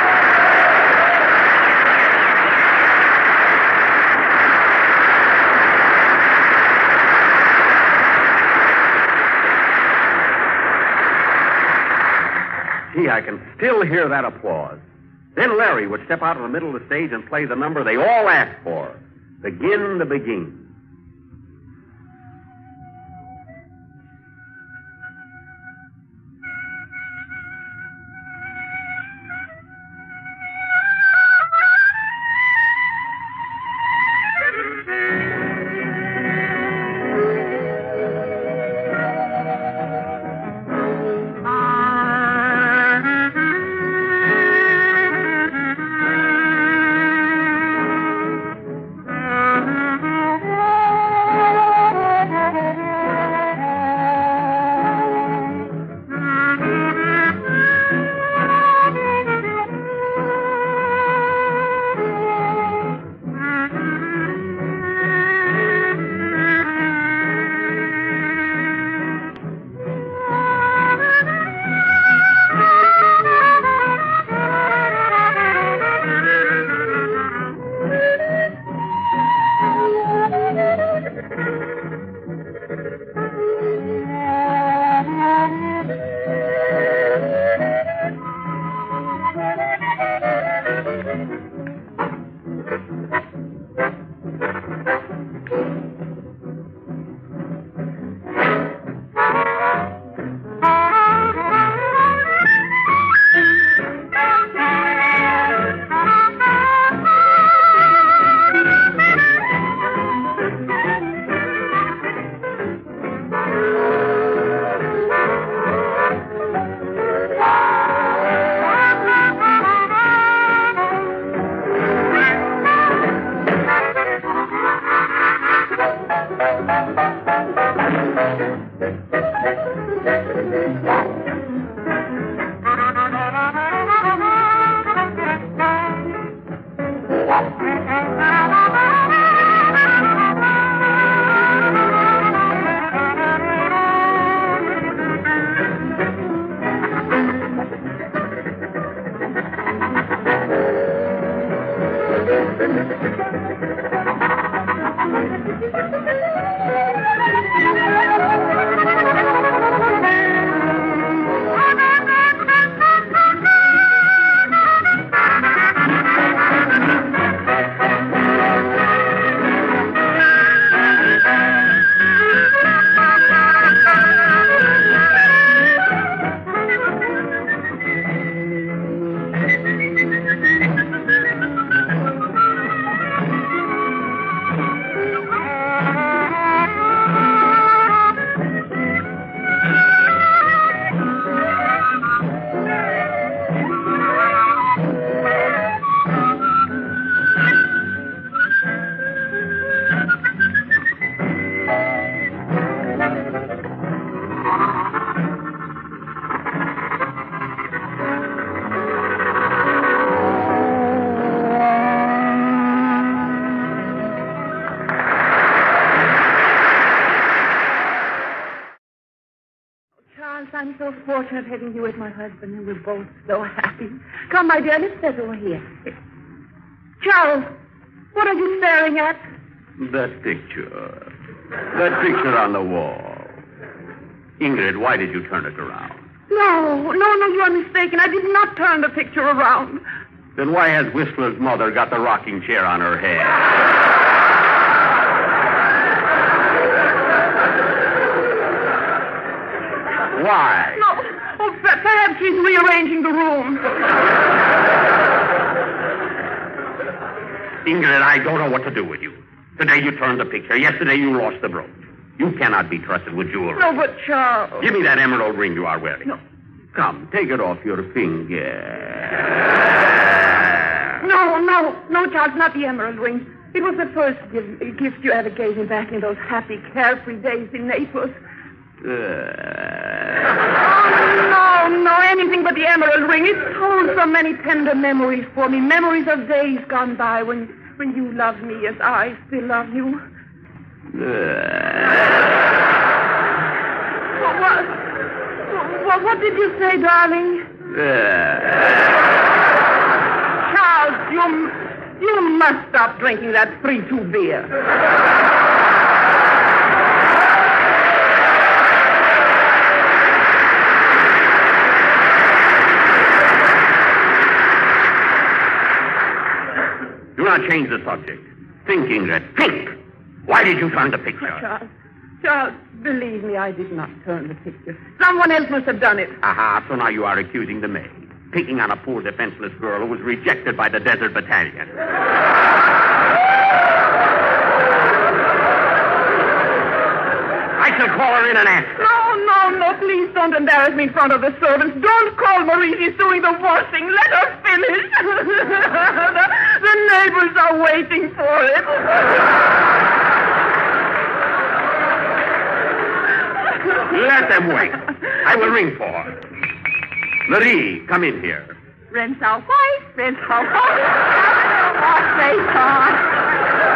Gee, I can still hear that applause. Then Larry would step out in the middle of the stage and play the number they all asked for, Begin to Begin. I'm so fortunate having you as my husband, and we're both so happy. Come, my dear, let's sit over here. Charles, what are you staring at? That picture. That picture on the wall. Ingrid, why did you turn it around? No, no, no, you are mistaken. I did not turn the picture around. Then why has Whistler's mother got the rocking chair on her head? Why? No. Oh, perhaps he's rearranging the room. Ingrid, I don't know what to do with you. Today you turned the picture. Yesterday you lost the brooch. You cannot be trusted with jewelry. No, but Charles... Give me that emerald ring you are wearing. No. Come, take it off your finger. No, no, no, Charles, not the emerald ring. It was the first gift, gift you ever gave me back in those happy, carefree days in Naples. Uh, Oh, no, no, anything but the emerald ring. It holds so many tender memories for me. Memories of days gone by when, when you loved me as I still love you. what, what, what, what did you say, darling? Charles, you, you must stop drinking that three two beer. Do not change the subject. Think, Ingrid. Think. Why did you turn the picture? Charles, Charles, believe me, I did not turn the picture. Someone else must have done it. Aha, so now you are accusing the maid. Picking on a poor defenseless girl who was rejected by the Desert Battalion. I shall call her in and ask her. No, no, no, please don't embarrass me in front of the servants. Don't call Marie. She's doing the washing. Let her finish. the, the neighbors are waiting for it. Let them wait. I will ring for her. Marie, come in here. Rinse our wife, rinse our wife. Wash face on.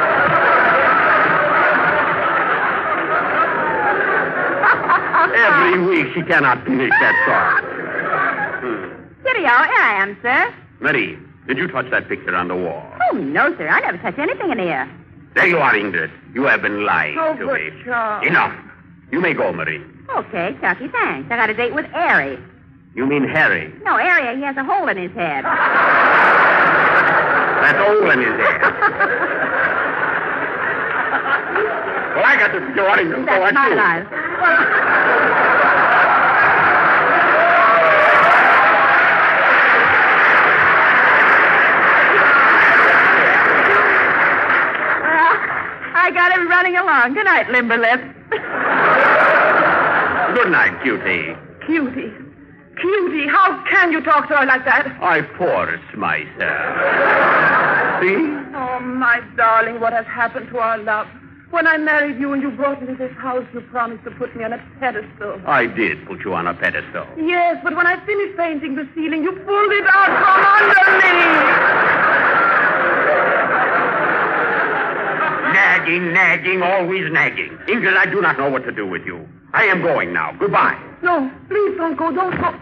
Every week she cannot finish that song. Hmm. Here I am, sir. Marie, did you touch that picture on the wall? Oh, no, sir. I never touched anything in here. There you are, Ingrid. You have been lying Oh, to but me. Charles. Enough. You may go, Marie. Okay, Chucky, thanks. I got a date with Airy. You mean Harry. No, Airy, he has a hole in his head. That hole in his head. Well, I got to go out and go. That's my life. I got him running along. Good night, Limberlip. Good night, cutie. Cutie. Cutie, how can you talk to her like that? I force myself. See? Oh, my darling, what has happened to our love? When I married you and you brought me to this house, you promised to put me on a pedestal. I did put you on a pedestal. Yes, but when I finished painting the ceiling, you pulled it out from under me. Nagging, nagging, always nagging. Ingrid, I do not know what to do with you. I am going now. Goodbye. No, please don't go. Don't go.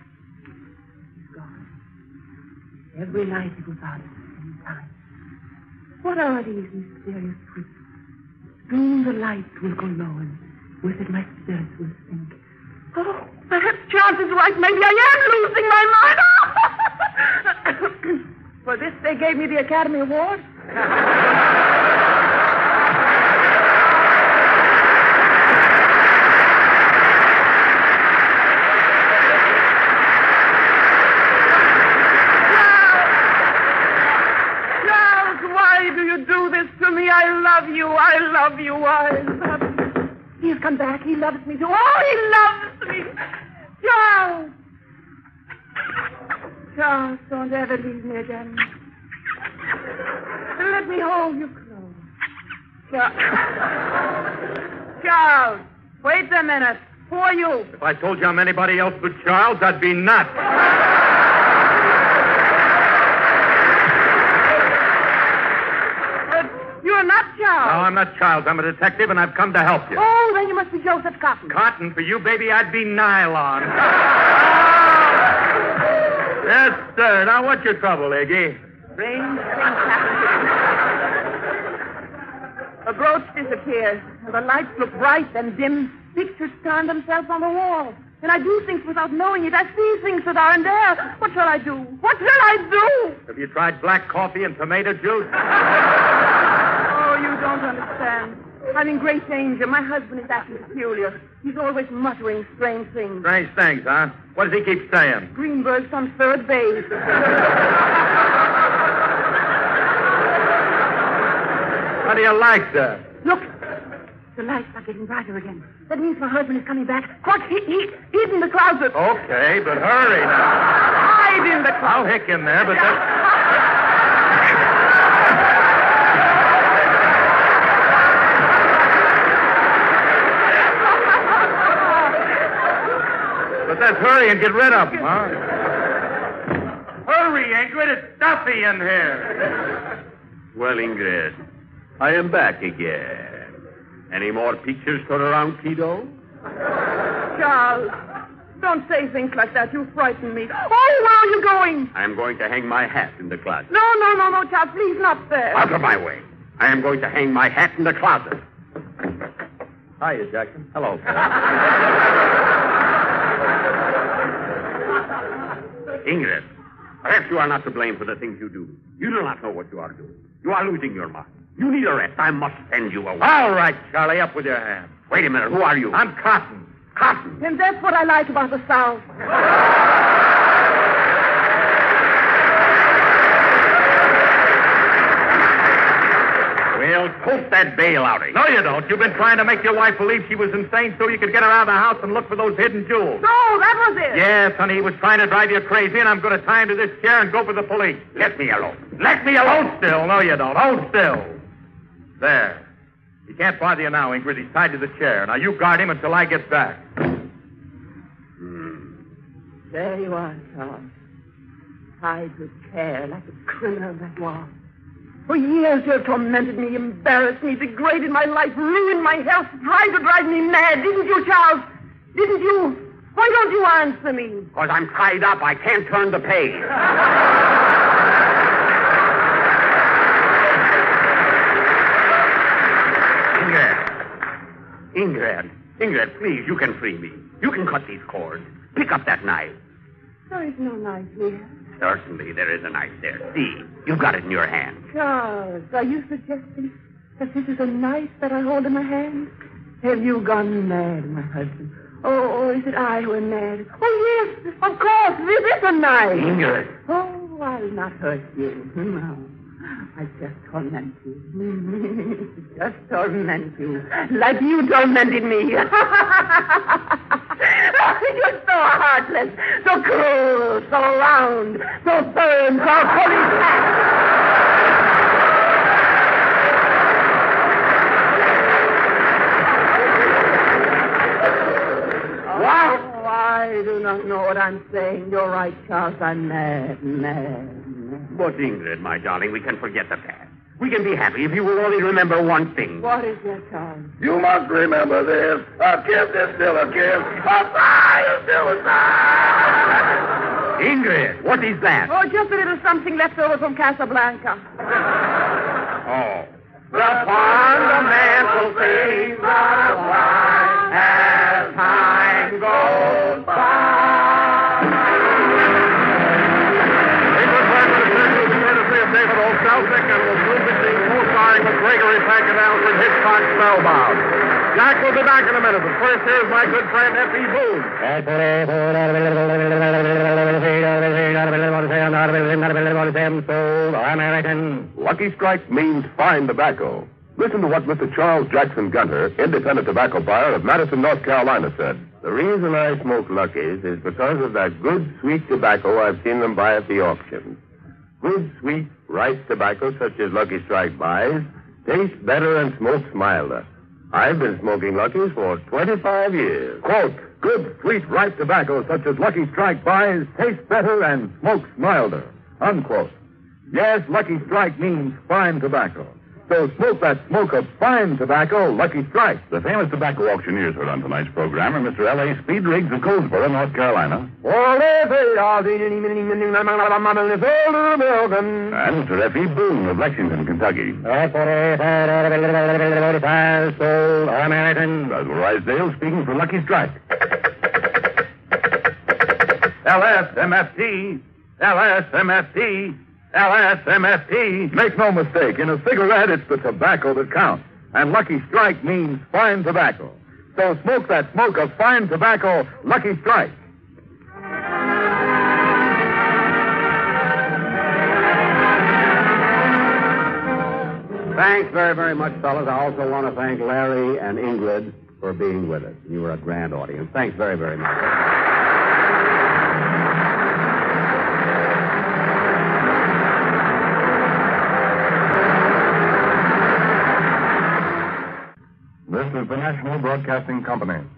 Every night he goes out at the same time. What are these mysterious twists? Soon the lights will go low, and with it my spirit will sink. Oh, perhaps Charles is right. Maybe I am losing my mind. For this, they gave me the Academy Award. I love you. I love you. I love you. He has come back. He loves me too. Oh, he loves me. Charles. Charles, don't ever leave me again. Let me hold you close. Charles. Charles, wait a minute. Who are you? If I told you I'm anybody else but Charles, I'd be nuts. You're not Charles. No, I'm not Charles. I'm a detective, and I've come to help you. Oh, then you must be Joseph Cotton. Cotton for you, baby, I'd be nylon. Yes, sir. Now, what's your trouble, Iggy? Strange things happen. The brooch disappears, and the lights look bright and dim. Pictures turn themselves on the wall. And I do things without knowing it. I see things that aren't there. What shall I do? What shall I do? Have you tried black coffee and tomato juice? Oh, you don't understand. I'm in great danger. My husband is acting peculiar. He's always muttering strange things. Strange things, huh? What does he keep saying? Greenberg's on third base. How do you like that? Look, the lights are getting brighter again. That means my husband is coming back. Quick, he, he, he's in the closet. Okay, but hurry now. Hide in the closet. I'll hick in there, but then... Let's hurry and get rid of them, huh? Hurry, Ingrid. It's stuffy in here. Well, Ingrid, I am back again. Any more pictures for around, kiddo? Charles, don't say things like that. You frighten me. Oh, where are you going? I am going to hang my hat in the closet. No, no, no, no, Charles. Please, not there. Out of my way. I am going to hang my hat in the closet. Hiya, Jackson. Hello. Ingrid, perhaps you are not to blame for the things you do. You do not know what you are doing. You are losing your mind. You need a rest. I must send you away. All right, Charlie, up with your hand. Wait a minute. Who are you? I'm Cotton. Cotton. And that's what I like about the South. Well, coat that bail out of you. No, you don't. You've been trying to make your wife believe she was insane so you could get her out of the house and look for those hidden jewels. No, that was it. Yes, honey, he was trying to drive you crazy, and I'm going to tie him to this chair and go for the police. Let me alone. Let me alone still. No, you don't. Hold still. There. He can't bother you now, Ingrid. He's tied to the chair. Now, you guard him until I get back. There you are, Charles. Tied with care like a criminal that was. For years you have tormented me, embarrassed me, degraded my life, ruined my health, tried to drive me mad, didn't you, Charles? Didn't you? Why don't you answer me? Because I'm tied up. I can't turn the page. Ingrid. Ingrid. Ingrid, please, you can free me. You can cut these cords. Pick up that knife. There is no knife here. Certainly there is a knife there. See, you've got it in your hand. Charles, are you suggesting that this is a knife that I hold in my hand? Have you gone mad, my husband? Oh, or is it I who am mad? Oh, yes, of course, this is a knife. Ingrid. Oh, I'll not hurt you. No. I just torment you. Just torment you. Like you tormented me. You're so heartless, so cruel, so round, so firm, so fully packed. Wow. Oh, I do not know what I'm saying. You're right, Charles. I'm mad, mad. But, Ingrid, my darling, we can forget the past. We can be happy if you will only remember one thing. What is that, Charles? You must remember this. A kiss is still a kiss. A sigh is still a sigh. Ingrid, what is that? Oh, just a little something left over from Casablanca. Oh. Upon the mantelpiece, the wine as time goes by. David O. Selznick and will soon be seen co-starring with Gregory Peck and Alfred Hitchcock Spellbound. Jack will be back in a minute, but first here's my good friend F E. Boone. American. Lucky Strike means fine tobacco. Listen to what Mister Charles Jackson Gunter, independent tobacco buyer of Madison, North Carolina, said. The reason I smoke Lucky's is because of that good, sweet tobacco I've seen them buy at the auction. Good, sweet, ripe tobacco such as Lucky Strike buys tastes better and smokes milder. I've been smoking Lucky's for twenty-five years. Quote, good, sweet, ripe tobacco such as Lucky Strike buys tastes better and smokes milder. Unquote. Yes, Lucky Strike means fine tobacco. So smoke that smoke of fine tobacco, Lucky Strike. The famous tobacco auctioneers heard on tonight's program are Mister L A. Speed Riggs of Goldsboro, North Carolina. And Mister F E. Boone of Lexington, Kentucky. American. Basil Risedale speaking for Lucky Strike. L S M F T. L S M F T. L S M F T. Make no mistake, in a cigarette, it's the tobacco that counts. And Lucky Strike means fine tobacco. So smoke that smoke of fine tobacco, Lucky Strike. Thanks very, very much, fellas. I also want to thank Larry and Ingrid for being with us. You were a grand audience. Thanks very, very much. This is the National Broadcasting Company.